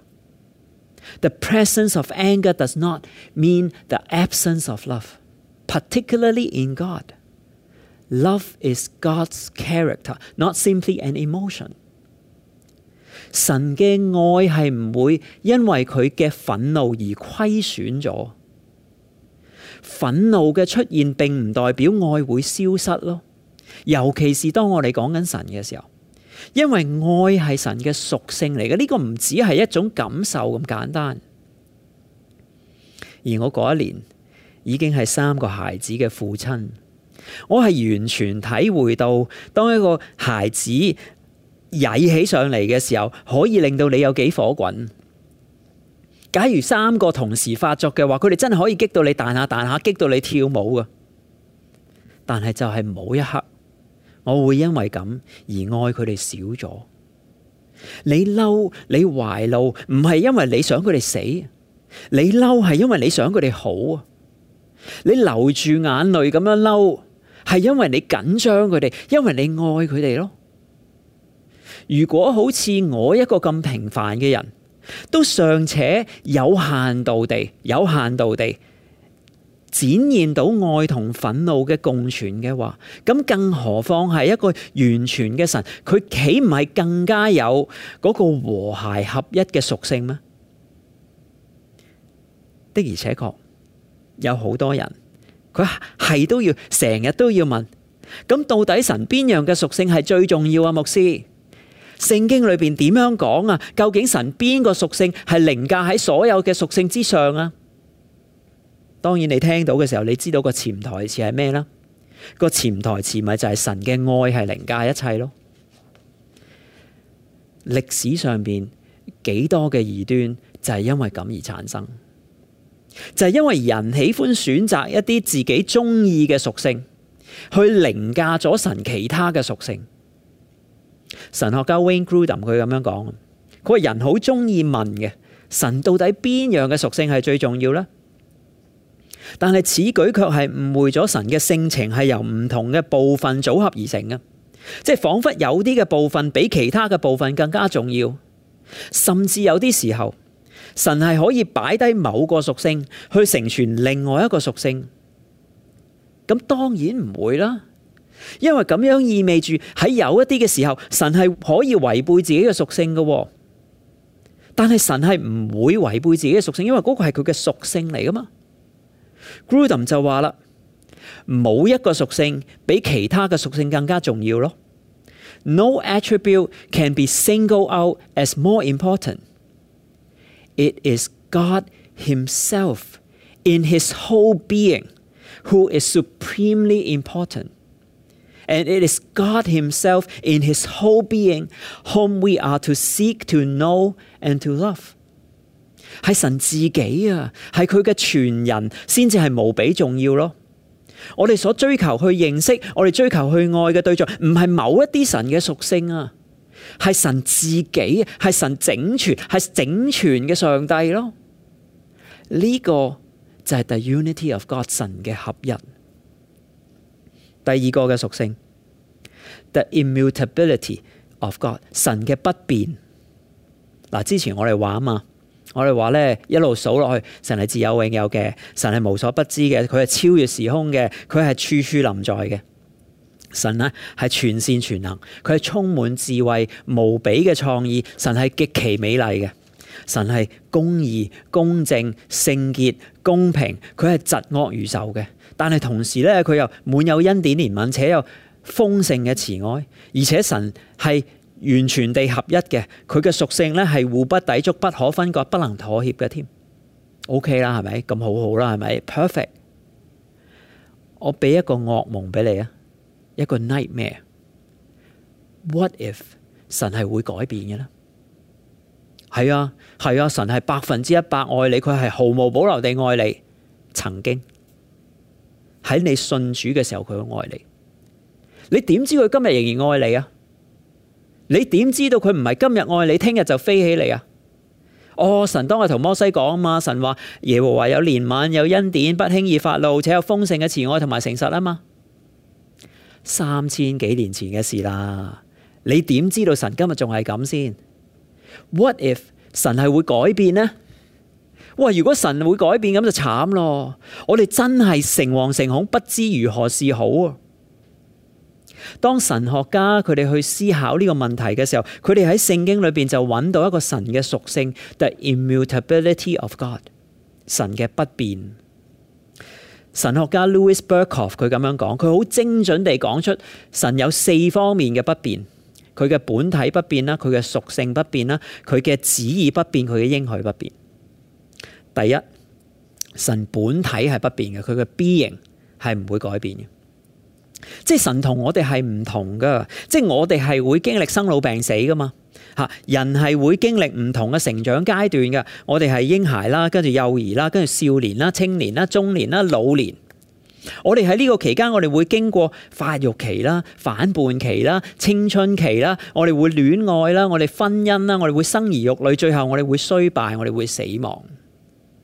The presence of anger does not mean the absence of love, particularly in God. Love is God's character, not simply an emotion. 神嘅愛係唔會因為佢嘅憤怒而虧損咗。憤怒嘅出現並唔代表愛會消失咯，尤其是當我哋講緊神嘅時候。因為愛係神嘅屬性嚟嘅，呢個唔只係一種感受咁簡單。而我嗰一年已經係三個孩子嘅父親，我係完全體會到，當一個孩子曳起上嚟嘅時候，可以令到你有幾火滾。假如三個同時發作嘅話，佢哋真係可以激到你彈下彈下，激到你跳舞㗎。但係就係冇一刻，我會因為咁而愛佢哋少咗。你嬲，你懷怒，唔係因為你想佢哋死， 你嬲係因為你想佢哋好啊，你流住眼淚咁樣嬲係因為你緊張佢哋，因為你愛佢哋咯。如果好似我一個咁平凡嘅人都尚且有限度地有限度地展現到愛同憤怒嘅共存嘅話，咁更何況係一個完全嘅神，佢豈唔係更加有嗰個和諧合一嘅屬性咩？的而且確有好多人佢係都要成日都要問，咁到底神邊樣嘅屬性係最重要啊？牧師，聖經裏邊點樣講啊？究竟神邊個屬性係凌駕喺所有嘅屬性之上啊？當然你聽到嘅時候，你知道個潛台詞係咩啦？個潛台詞咪就係神嘅愛係凌駕一切咯。歷史上邊幾多嘅異端就係因為咁而產生，就係因為人喜歡選擇一啲自己中意嘅屬性，去凌駕咗神其他嘅屬性。神學家 Wayne Grudem 佢咁樣講，佢話人好中意問嘅，神到底邊樣嘅屬性係最重要呢？但係此舉卻係誤會咗神嘅性情係由唔同嘅部分組合而成嘅，即係彷彿有啲嘅部分比其他嘅部分更加重要，甚至有啲時候神係可以擺低某個屬性去成全另外一個屬性。咁當然唔會啦，因為咁樣意味住喺有一啲嘅時候，神係可以違背自己嘅屬性嘅，但係神係唔會違背自己嘅屬性，因為嗰個係佢嘅屬性嚟噶嘛。Grudem 就話啦，冇一個屬性比其他嘅屬性更加重要咯。No attribute can be singled out as more important. It is God Himself in His whole being who is supremely important. And it is God Himself in His whole being whom we are to seek to know and to love. 係神自己啊，係佢嘅全人先至係無比重要咯。我哋所追求去認識，我哋追求去愛嘅對象，唔係某一啲神嘅屬性啊，係神自己，係神整全，係整全嘅上帝咯。呢、這個就係 the unity of God 神嘅合一。第二個嘅屬性 the immutability of God 神嘅不變。嗱，之前我哋話啊嘛。我哋話咧，一路數落去，神係自有永有嘅，神係無所不知嘅，佢係超越時空嘅，佢係處處臨在嘅。神咧係全善全能，佢係充滿智慧、無比嘅創意，神係極其美麗嘅，神係公義、公正、聖潔、公平，佢係疾惡如仇嘅。但係同時咧，佢又滿有恩典憐憫，且有豐盛嘅慈愛，而且神係完全地合一嘅，佢嘅屬性咧係互不抵觸、不可分割、不能妥協嘅添。OK 啦，係咪？咁好好啦，係咪 ？Perfect。我俾一個噩夢俾你啊，一個 nightmare。What if 神係會改變嘅咧？係啊，係啊，神係百分之一百愛你，佢係毫無保留地愛你。曾經喺你信主嘅時候，佢會愛你。你點知佢今日仍然愛你啊？你點知道佢唔係今日愛你，聽日就飛起嚟啊？哦，神當日同摩西講啊嘛，神話耶和華有憐憫、有恩典，不輕易發怒，且有豐盛嘅慈愛同埋誠實啊嘛。三千幾年前嘅事啦，你點知道神今日仲係咁先 ？What if 神係會改變呢？哇！如果神會改變咁就慘咯，我哋真係誠惶誠恐，不知如何是好啊！當神學家佢哋去思考呢個問題嘅時候，佢哋喺聖經裏邊就揾到一個神嘅屬性 ，the immutability of God， 神嘅不變。神學家 Louis Berkhof 佢咁樣講，佢好精準地講出神有四方面嘅不變，佢嘅本體不變啦，佢嘅屬性不變啦，佢嘅旨意不變，佢嘅應許不變。第一，神本體係不變嘅，佢嘅 being 係唔會改變嘅。即係神同我哋係唔同噶，即係我哋係會經歷生老病死噶嘛，吓，人係會經歷唔同嘅成長階段噶。我哋係嬰孩啦，跟住幼兒啦，跟住少年啦、青年啦、中年啦、老年。我哋喺呢個期間，我哋會經過發育期啦、反叛期啦、青春期啦，我哋會戀愛啦，我哋婚姻啦，我哋會生兒育女，最後我哋會衰敗，我哋會死亡。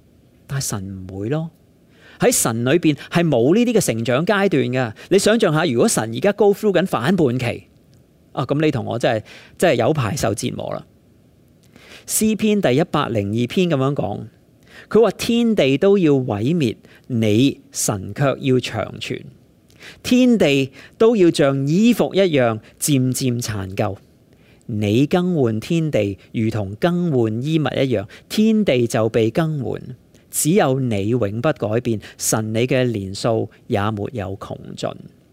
但係神唔會咯。喺神裏邊係冇呢啲嘅成長階段㗎。你想象下，如果神而家 go through 緊反叛期，啊咁你同我真係真係有排受折磨啦。詩篇第一百零二篇咁樣講，佢話天地都要毀滅，你神卻要長存。天地都要像衣服一樣漸漸殘舊，你更換天地如同更換衣物一樣，天地就被更換。只有你永不改變，神你嘅年數也沒有窮盡。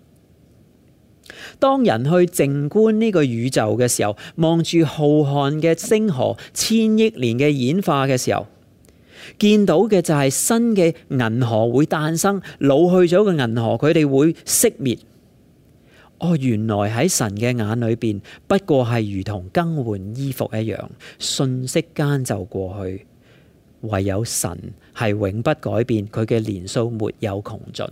當人去靜觀呢個宇宙嘅時候，望住浩瀚嘅星河千億年嘅演化嘅時候，見到嘅就係新嘅銀河會誕生，老去咗嘅銀河佢哋會熄滅。哦，原來喺神嘅眼裏邊，不過係如同更換衣服一樣，瞬息間就過去。唯有神係永不改變，佢嘅年數沒有窮盡。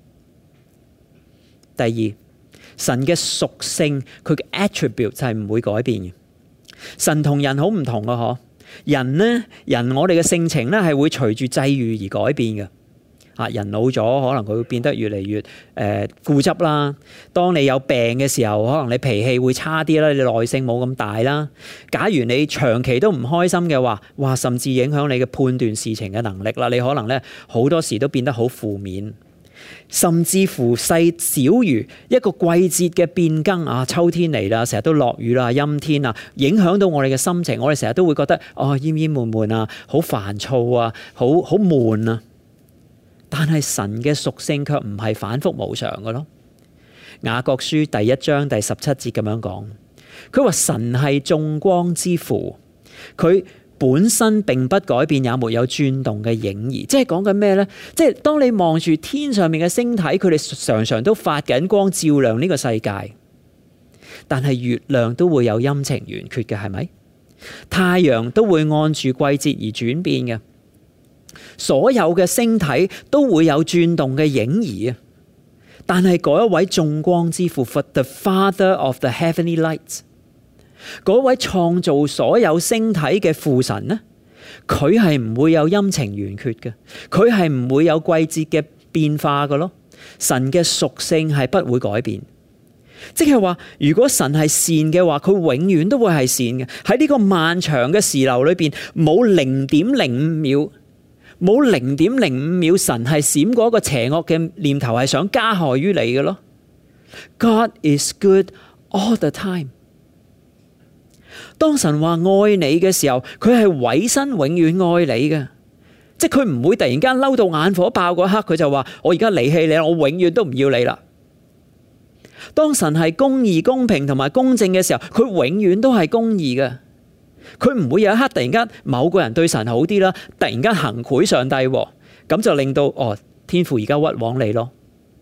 第二，神嘅屬性，佢嘅 attribute 就係唔會改變嘅。神同人好唔同嘅嗬，人呢，人我哋嘅性情咧係會隨住際遇而改變嘅。啊，人老咗，可能佢會變得越嚟越誒、呃、固執啦。當你有病嘅時候，可能你脾氣會差啲啦，你耐性冇咁大啦。假如你長期都唔開心嘅話，哇，甚至影響你嘅判斷事情嘅能力啦。你可能咧好多時都變得好負面，甚至乎細小如一個季節嘅變更啊，秋天嚟啦，成日都落雨啦，陰天啊，影響到我哋嘅心情。我哋成日都會覺得哦，厭厭悶悶啊，好煩躁啊，好好悶啊。但係神嘅屬性卻唔係反覆無常嘅咯。雅各書第一章第十七節咁樣講，佢話神係眾光之父，佢本身並不改變，也沒有轉動嘅影兒。即係講緊咩呢？即係當你望住天上面嘅星體，佢哋常常都發緊光，照亮呢個世界。但係月亮都會有陰晴圓缺嘅，係咪？太陽都會按住季節而轉變嘅。所有嘅星體都會有轉動嘅影兒啊！但係嗰一位眾光之父 ，the Father of the Heavenly Lights， 嗰位創造所有星體嘅父神呢，佢係唔會有陰晴圓缺嘅，佢係唔會有季節嘅變化嘅咯。神嘅屬性係不會改變，即係話，如果神係善嘅話，佢永遠都會係善嘅。喺呢個漫長嘅時流裏邊，冇零點零五秒。冇零點零五秒，神係閃過一個邪惡嘅念頭，係想加害於你嘅咯。God is good all the time。當神話愛你嘅時候，佢係委身永遠愛你嘅，即係佢唔會突然間嬲到眼火爆嗰刻，佢就話我而家離棄你，我永遠都唔要你啦。當神係公義、公平同埋公正嘅時候，佢永遠都係公義嘅。佢唔會有一刻突然間某個人對神好啲啦，突然間行賄上帝，咁就令到哦天父而家屈枉你咯。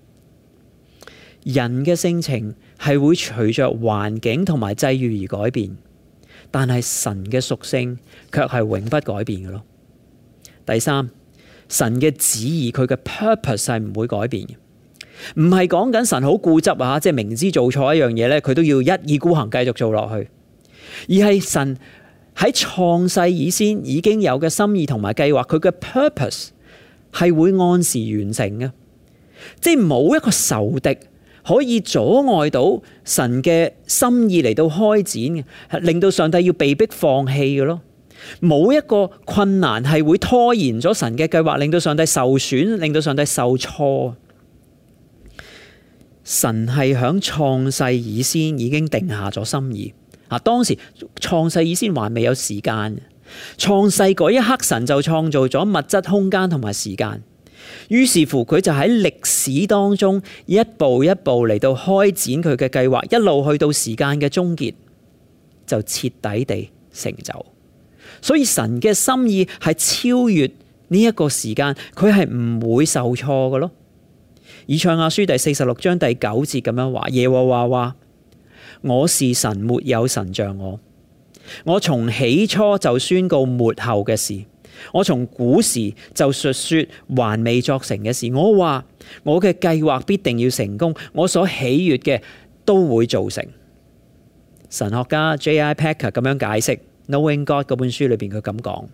人嘅性情係會隨着環境同埋際遇而改變，但係神嘅屬性卻係永不改變嘅咯。第三，神嘅旨意，佢嘅 purpose 係唔會改變嘅，唔係講緊神好固執啊，即係明知做錯一樣嘢咧，佢都要一意孤行繼續做落去，而係神喺創世以先已經有嘅心意同埋計劃，佢嘅 purpose 係會按時完成嘅，即係冇一個仇敵可以阻礙到神嘅心意嚟到開展嘅，令到上帝要被迫放棄嘅咯。冇一個困難係會拖延咗神嘅計劃，令到上帝受損，令到上帝受挫。神係響創世以先已經定下咗心意。啊！當時創世以先還未有時間，創世嗰一刻神就創造咗物質空間同埋時間，於是乎佢就喺歷史當中一步一步嚟到開展佢嘅計劃，一路去到時間嘅終結，就徹底地成就。所以神嘅心意係超越呢一個時間，佢係唔會受挫嘅咯。以賽亞書第四十六章第九節咁樣話：耶和華話，我是神，沒有神像我。我從起初就宣告末後嘅事，我從古時就述說還未作成嘅事。我話我嘅計劃必定要成功，我所喜悅嘅都會做成。神學家 J I Packer 咁樣解釋《Knowing God》嗰本書裏邊，佢咁講：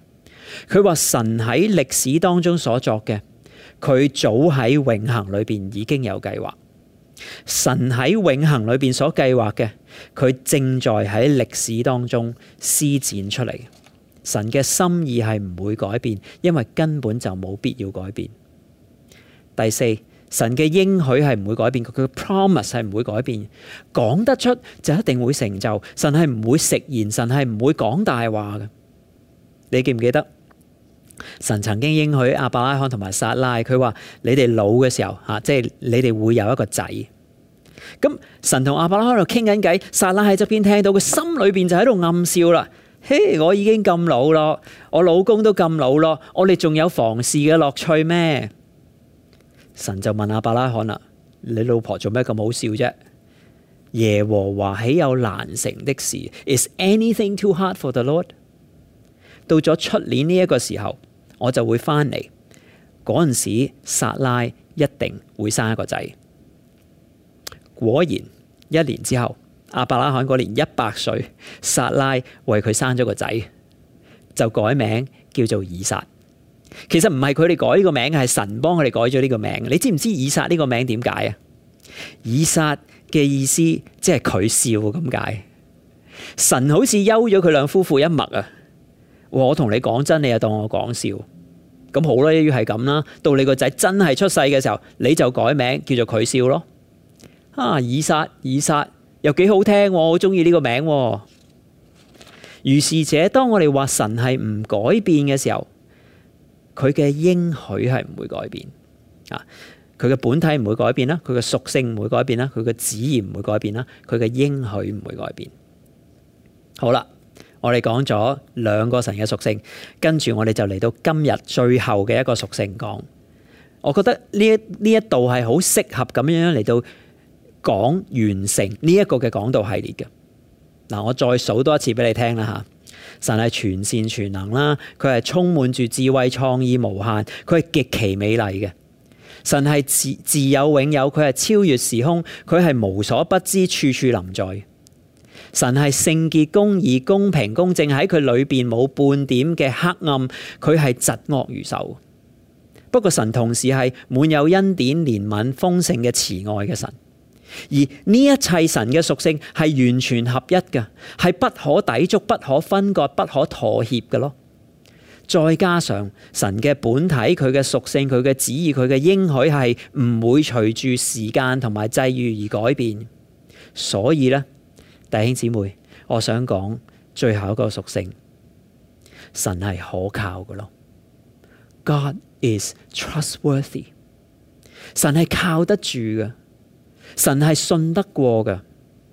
佢話神喺歷史當中所作嘅，佢早喺永恆裏邊已經有計劃。神喺永恆裏邊所計劃嘅，佢正在喺歷史當中施展出嚟。神嘅心意係唔會改變，因為根本就冇必要改變。第四，神嘅應許係唔會改變，佢嘅 promise 係唔會改變，講得出就一定會成就。神係唔會食言，神係唔會講大話嘅。你記唔記得神曾經應許亞伯拉罕同埋撒拉，佢話你哋老嘅時候吓，即係你哋會有一個仔。咁神同亞伯拉罕喺度傾緊偈，撒拉喺側邊聽到，佢心裏邊就喺度暗笑啦。嘿，我已經咁老咯，我老公都咁老咯，我哋仲有房事嘅樂趣咩？神就問亞伯拉罕啦：你老婆做咩咁好笑啫？耶和華豈有難成的事 ？Is anything too hard for the Lord？ 到咗出年呢一個時候，我就會翻嚟，嗰陣時撒拉一定會生一個仔。果然一年之後，亞伯拉罕嗰年一百歲，撒拉為佢生咗個仔，就改名叫做以撒。其實唔係佢哋改呢個名，係神幫佢哋改咗呢個名。你知唔知以撒呢個名點解啊？以撒嘅意思即係佢笑咁解。神好似休咗佢兩夫婦一默啊！我同你講真，你又當我講笑。咁好啦，一於係咁啦。到你個仔真係出世嘅時候，你就改名叫做佢笑咯。啊，以撒，以撒又幾好聽，我好中意呢個名。如是者，當我哋話神係唔改變嘅時候，佢嘅應許係唔會改變啊！佢嘅本體唔會改變啦，佢嘅屬性唔會改變啦，佢嘅旨意唔會改變啦，佢嘅應許唔會改變。好啦，我哋講咗兩個神嘅屬性，跟住我哋就嚟到今日最後嘅一個屬性講。我覺得呢一呢一度係好適合咁樣嚟到講完成呢一個嘅講道系列嘅。嗱，我再數多一次俾你聽啦吓。神係全善全能啦，佢係充滿住智慧創意無限，佢係極其美麗嘅。神係自自有永有，佢係超越時空，佢係無所不知，處處臨在。神係聖潔公義公平公正，喺佢裏邊冇半點嘅黑暗，佢係疾惡如仇。不過神同時係滿有恩典憐憫豐盛嘅慈愛嘅神。而呢一切神嘅屬性係完全合一嘅，係不可抵觸、不可分割、不可妥協嘅咯。再加上神嘅本體、佢嘅屬性、佢嘅旨意、佢嘅應許係唔會隨住時間同埋際遇而改變。所以咧，弟兄姊妹，我想講最後一個屬性，神係可靠嘅咯。God is trustworthy， 神係靠得住嘅。神係信得過嘅，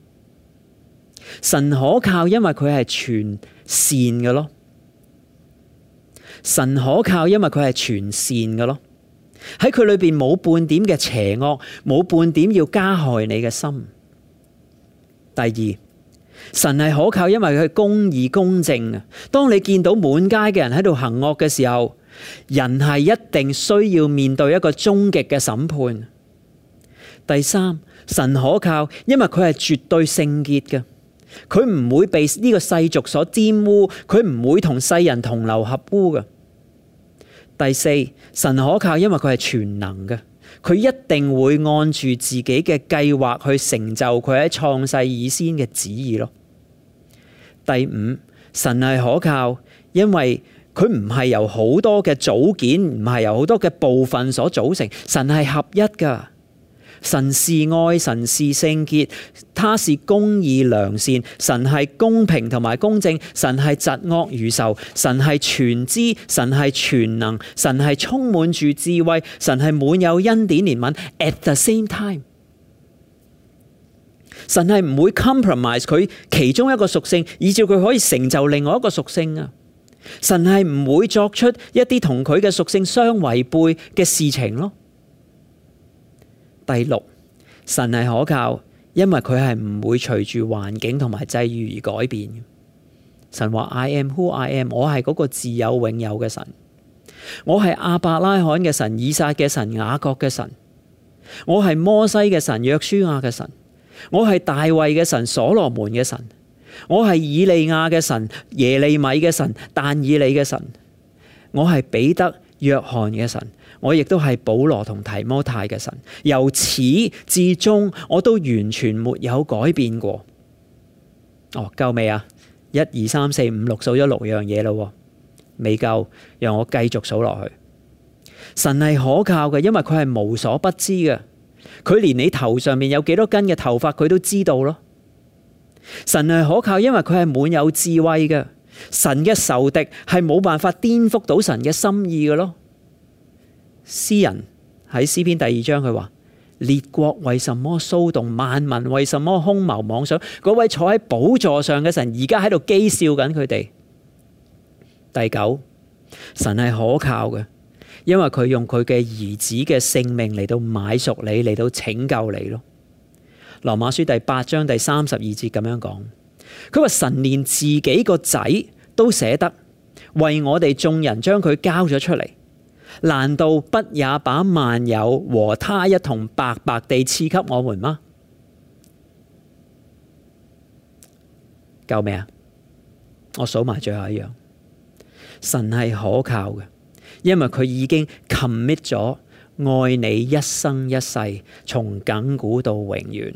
神可靠，因為佢係全善嘅咯。神可靠，因為佢係全善嘅咯。喺佢裏邊冇半點嘅邪惡，冇半點要加害你嘅心。第二，神係可靠，因為佢係公義公正啊。當你見到滿街嘅人喺度行惡嘅時候，人係一定需要面對一個終極嘅審判。第三，神可靠，因為佢係絕對聖潔嘅，佢唔會被呢個世俗所玷污，佢唔會同世人同流合污嘅。第四，神可靠，因為佢係全能嘅，佢一定會按住自己嘅計劃去成就佢喺創世以先嘅旨意咯。第五，神係可靠，因為佢唔係由好多嘅組件，唔係由好多嘅部分所組成，神係合一噶。神是愛，神是聖潔，他是公義良善，神係公平同埋公正，神係疾惡如仇，神係全知，神係全能，神係充滿住智慧，神係滿有恩典憐憫。At the same time， 神係唔會 compromise 佢其中一個屬性，以至佢可以成就另外一個屬性啊！神係唔會作出一啲同佢嘅屬性相違背嘅事情咯。第六，神係可靠，因為佢係唔會隨住環境同埋際遇而改變。神話 I am who I am， 我係嗰個自有永有嘅神，我係亞伯拉罕嘅神、以撒嘅神、雅各嘅神，我係摩西嘅神、約書亞嘅神，我係大衛嘅神、所羅門嘅神，我係以利亞嘅神、耶利米嘅神、但以理嘅神。 我係彼得、約翰嘅神，我亦都係保羅同提摩太嘅神。由始至終，我都完全沒有改變過。哦，夠未啊？一二三四五六，數咗六樣嘢咯，未夠，讓我繼續數落去。神係可靠嘅，因為佢係無所不知嘅，佢連你頭上面有幾多根嘅頭髮佢都知道咯。神係可靠，因為佢係滿有智慧嘅，神嘅仇敵係冇辦法顛覆到神嘅心意嘅咯。詩人喺詩篇第二章佢話：列國為什麼騷動，萬民為什麼兇謀妄想？嗰位坐喺寶座上嘅神而家喺度譏笑緊佢哋。第九，神係可靠嘅，因為佢用佢嘅兒子嘅性命嚟到買贖你，嚟到拯救你咯。羅馬書第八章第三十二節咁樣講，佢話神連自己個仔都捨得為我哋眾人將佢交咗出嚟，難道不也把萬有和他一同白白地賜給我們嗎？夠未啊？我數埋最後一樣，神係可靠嘅，因為佢已經 commit 咗愛你一生一世，從亙古到永遠。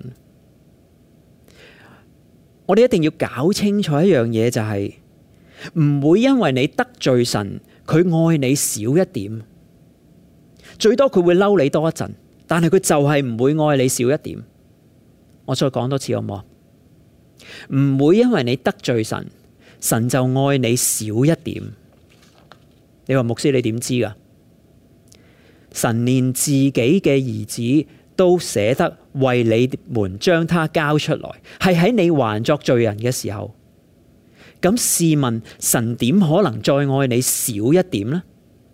我哋一定要搞清楚一樣嘢，就係唔會因為你得罪神，佢愛你少一點，最多佢會嬲你多一陣，但係佢就係唔會愛你少一點。我再講多次好唔好？唔會因為你得罪神，神就愛你少一點。你話牧師你點知㗎？神連自己嘅兒子都捨得為你們將他交出來，係喺你還作罪人嘅時候。咁試問神點可能再愛你少一點呢？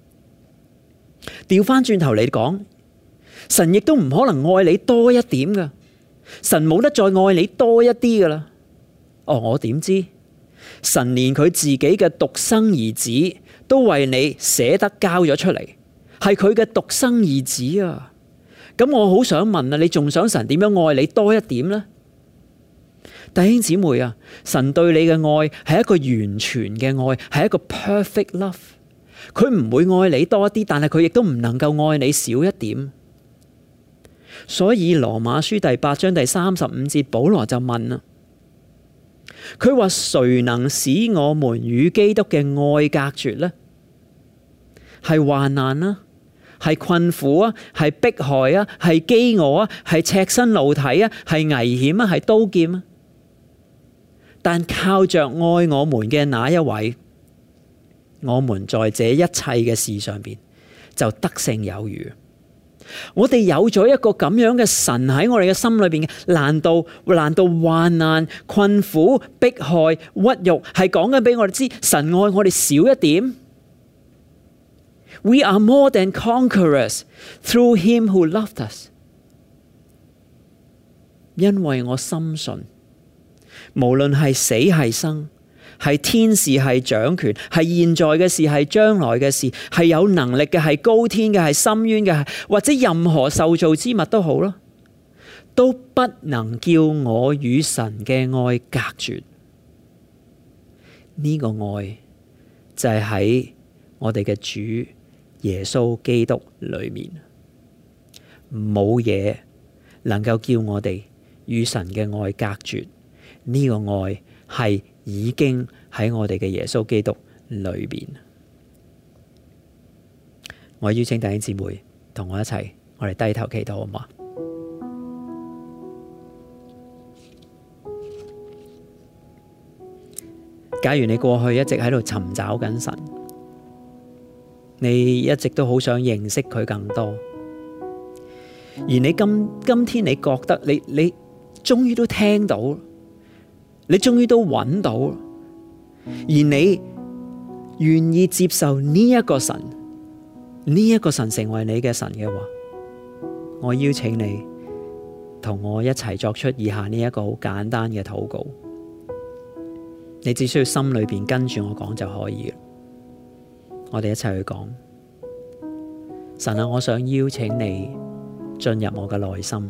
調翻轉頭嚟講，神亦都唔可能愛你多一點㗎。神冇得再愛你多一啲㗎啦。哦，我點知？神連佢自己嘅獨生兒子都為你捨得交咗出嚟，係佢嘅獨生兒子啊！咁我好想問啊，你仲想神點樣愛你多一點呢？弟兄姊妹啊，神對你嘅愛係一個完全嘅愛，係一個 perfect love。佢唔會愛你多一啲，但係佢亦都唔能夠愛你少一點。所以羅馬書第八章第三十五節，保羅就問啊，佢話誰能使我們與基督嘅愛隔絕呢？係患難啊，係困苦啊，係迫害啊，係飢餓啊，係赤身露體啊，係危險啊，係刀劍啊。但靠着愛我們嘅那一位，我們在這一切嘅事上邊就得勝有餘。我哋有咗一個咁樣嘅神喺我哋嘅心裏邊嘅，難道難道患難、困苦、迫害、屈辱係講緊俾我哋知神愛我哋少一點？We are more than conquerors through him who loved us。因為我深信，無論係死係生，係天使係掌權，係現在嘅事，係將來嘅事，係有能力嘅，係高天嘅，係深淵嘅，或者任何受造之物都好啦，都不能叫我與神嘅愛隔絕。呢個愛就係喺我哋嘅主耶穌基督裏面，冇嘢能夠叫我哋與神嘅愛隔絕。呢個愛係已經喺我哋嘅耶穌基督裏面。我邀請弟兄姊妹同我一齊，我哋低頭祈禱好嗎？假如你過去一直喺度尋找緊神，你一直都好想認識佢更多，而你今今天你覺得你你終於都聽到，你終於都揾到，而你願意接受呢一個神，呢一個神成為你嘅神嘅話，我邀請你同我一齊作出以下呢一個好簡單嘅禱告。你只需要心裏邊跟住我講就可以。我哋一齊去講，神啊，我想邀請你進入我嘅內心，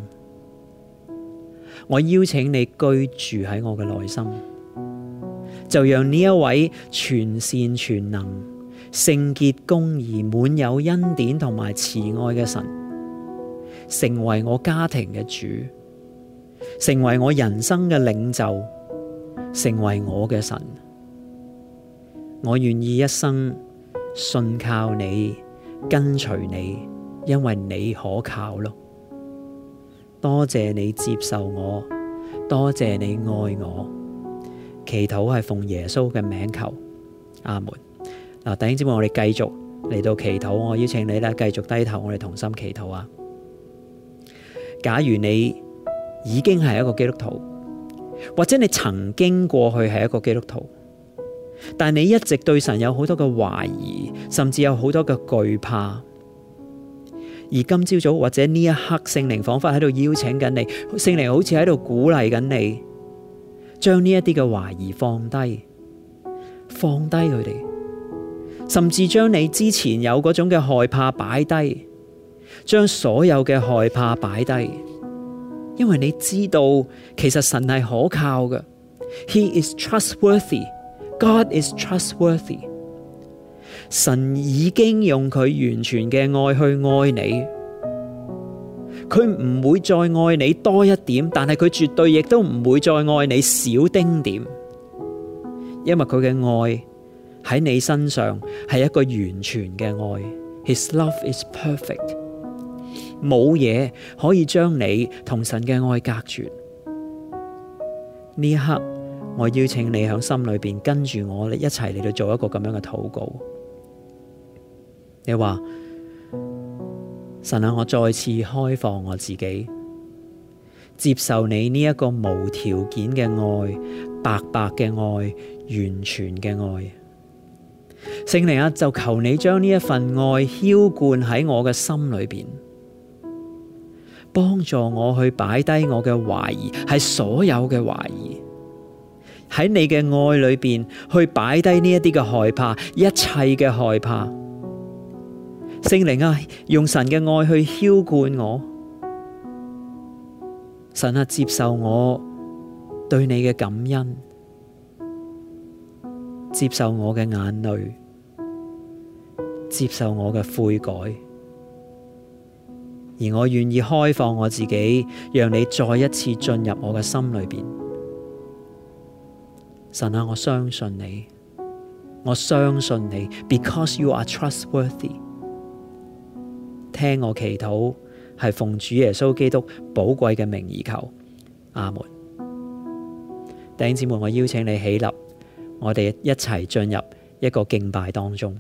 我邀請你居住喺我嘅內心，就讓呢一位全善全能、 聖潔公義、滿有恩典同埋慈愛嘅神，成為我家庭嘅主，成為我人生嘅領袖，成為我嘅神。我願意一生信靠你，跟隨你，因為你可靠咯。多謝你接受我，多謝你愛我。祈禱係奉耶穌嘅名求，阿門。嗱，弟兄姊妹，我哋繼續嚟到祈禱。我邀請你咧繼續低頭，我哋同心祈禱啊。假如你已經係一個基督徒，或者你曾經過去係一個基督徒，但你一直對神有好多嘅懷疑，甚至有好多嘅懼怕。而今朝早或者呢一刻，聖靈彷彿喺度邀請緊你，聖靈好似喺度鼓勵緊你，將呢一啲嘅懷疑放低，放低佢哋，甚至將你之前有嗰種嘅害怕擺低，將所有嘅害怕擺低，因為你知道其實神係可靠嘅。He is trustworthy. God is trustworthy. 神已經用佢完全嘅愛去愛你，佢唔會再愛你多一點，但係佢絕對亦都唔會再愛你少丁點，因為佢嘅愛喺你身上係一個完全嘅愛。His love is perfect. 冇嘢可以將你同神嘅愛隔絕。呢一刻，我邀請你喺心裏邊跟住我一齊嚟到做一個咁樣嘅禱告。你話，神啊，我再次開放我自己，接受你呢一個無條件嘅愛，白白嘅愛，完全嘅愛。聖靈啊，就求你將呢一份愛澆灌喺我嘅心裏邊，幫助我去擺低我嘅懷疑，係所有嘅懷疑。喺你嘅愛裏邊去擺低呢一啲嘅害怕，一切嘅害怕。聖靈啊，用神嘅愛去澆灌我。神啊，接受我對你嘅感恩，接受我嘅眼淚，接受我嘅悔改，而我願意開放我自己，讓你再一次進入我嘅心裏邊。神啊，我相信你，我相信你 ，because you are trustworthy。聽我祈禱，係奉主耶穌基督寶貴嘅名而求，阿門。弟兄姊妹，我邀請你起立，我哋一齊進入一個敬拜當中。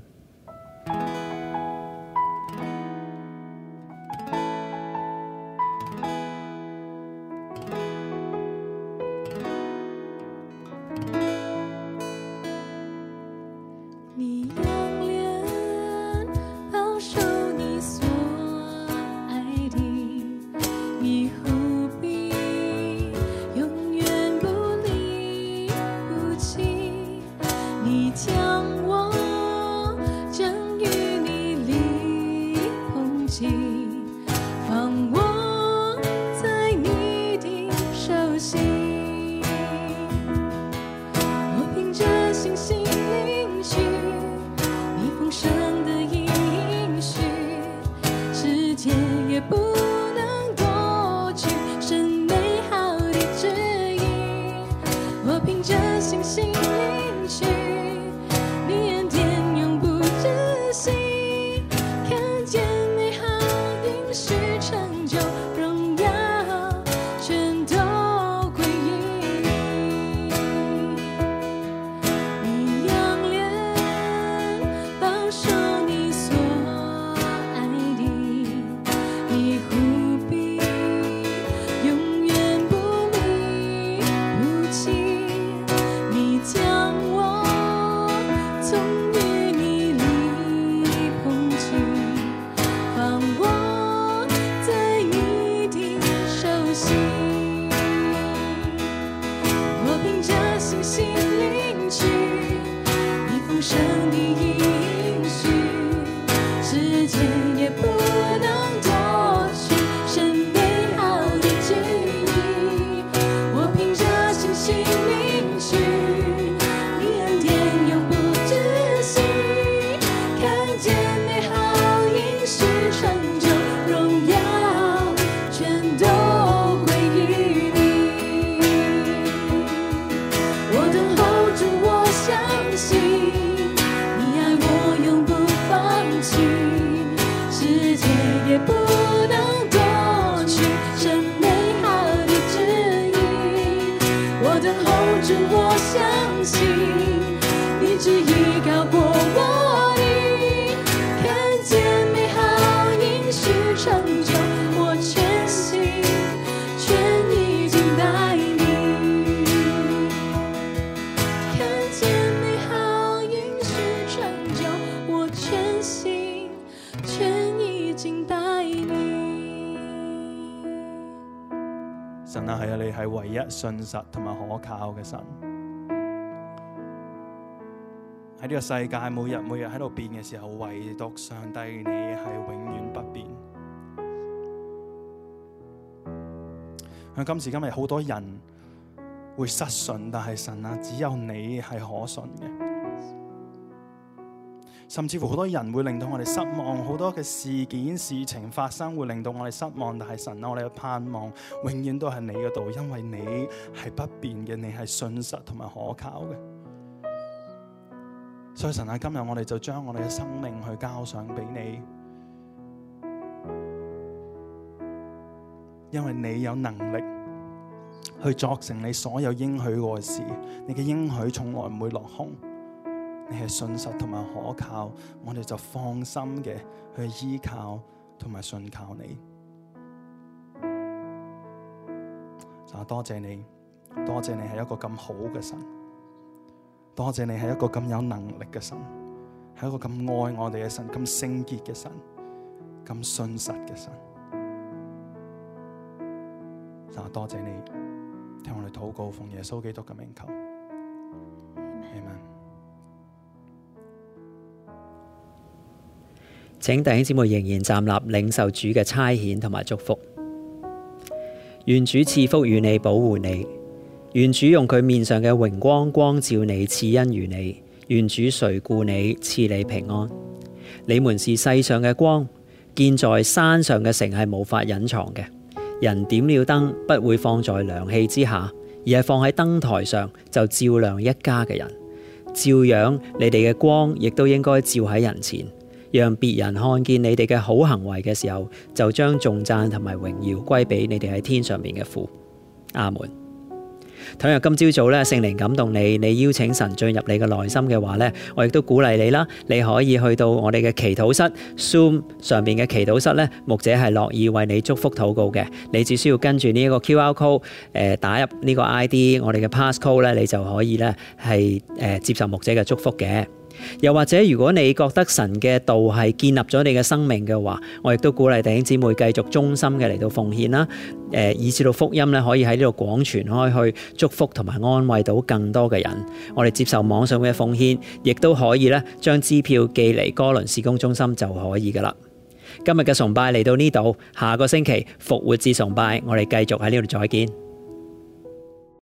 你係唯一信實同埋可靠嘅神。喺呢個世界每日每日喺度變嘅時候，唯獨上帝你係永遠不變。喺今時今日好多人會失信，但係神啊，只有你係可信嘅。甚至乎好多人會令到我哋失望，好多嘅事件事情發生會令到我哋失望，但係神啊，我哋嘅盼望永遠都係你嗰度，因為你係不變嘅，你係信實同埋可靠嘅。所以神啊，今日我哋就將我哋嘅生命去交上俾你，因為你有能力去作成你所有應許過嘅事，你嘅應許從來唔會落空，你係信實同埋可靠，我哋就放心嘅去依靠同埋信靠你。就多謝你，多謝你係一個咁好嘅神，多謝你係一個咁有能力嘅神，係一個咁愛我哋嘅神，咁聖潔嘅神，咁信實嘅神。就多謝你，聽我哋禱告，奉耶穌基督嘅名求，阿們。 請弟兄姊妹仍然站立，領受主嘅差遣同埋祝福。願主賜福與你，保護你。願主用佢面上嘅榮光光照你，賜恩於你。願主垂顧你，賜你平安。你們是世上嘅光，建在山上嘅城係無法隱藏嘅。人點了燈，不會放在涼氣之下，而係放喺燈台上，就照亮一家嘅人。照樣，你哋嘅光亦都應該照喺人前，讓別人看見你哋嘅好行為嘅時候，就將頌讚同埋榮耀歸俾你哋喺天上面嘅父。阿門。倘若今朝早咧聖靈感動你，你邀請神進入你嘅內心嘅話咧，我亦都鼓勵你啦，你可以去到我哋嘅祈禱室 Zoom 上邊嘅祈禱室咧，牧者係樂意為你祝福禱告嘅。你只需要跟住呢一個 Q R code，誒、呃、打入呢個 I D， 我哋嘅 passcode 咧，你就可以咧係誒接受牧者嘅祝福嘅。又或者如果你覺得神嘅道係建立咗你嘅生命嘅話，我亦都鼓勵弟兄姊妹繼續忠心嘅嚟到奉獻啦，誒、呃、以至到福音咧可以喺呢度廣傳開去，祝福同埋安慰到更多嘅人。我哋接受網上嘅奉獻，亦都可以咧將支票寄嚟哥倫事工中心就可以噶啦。今日嘅崇拜嚟到呢度，下個星期復活節崇拜，我哋繼續喺呢度再見。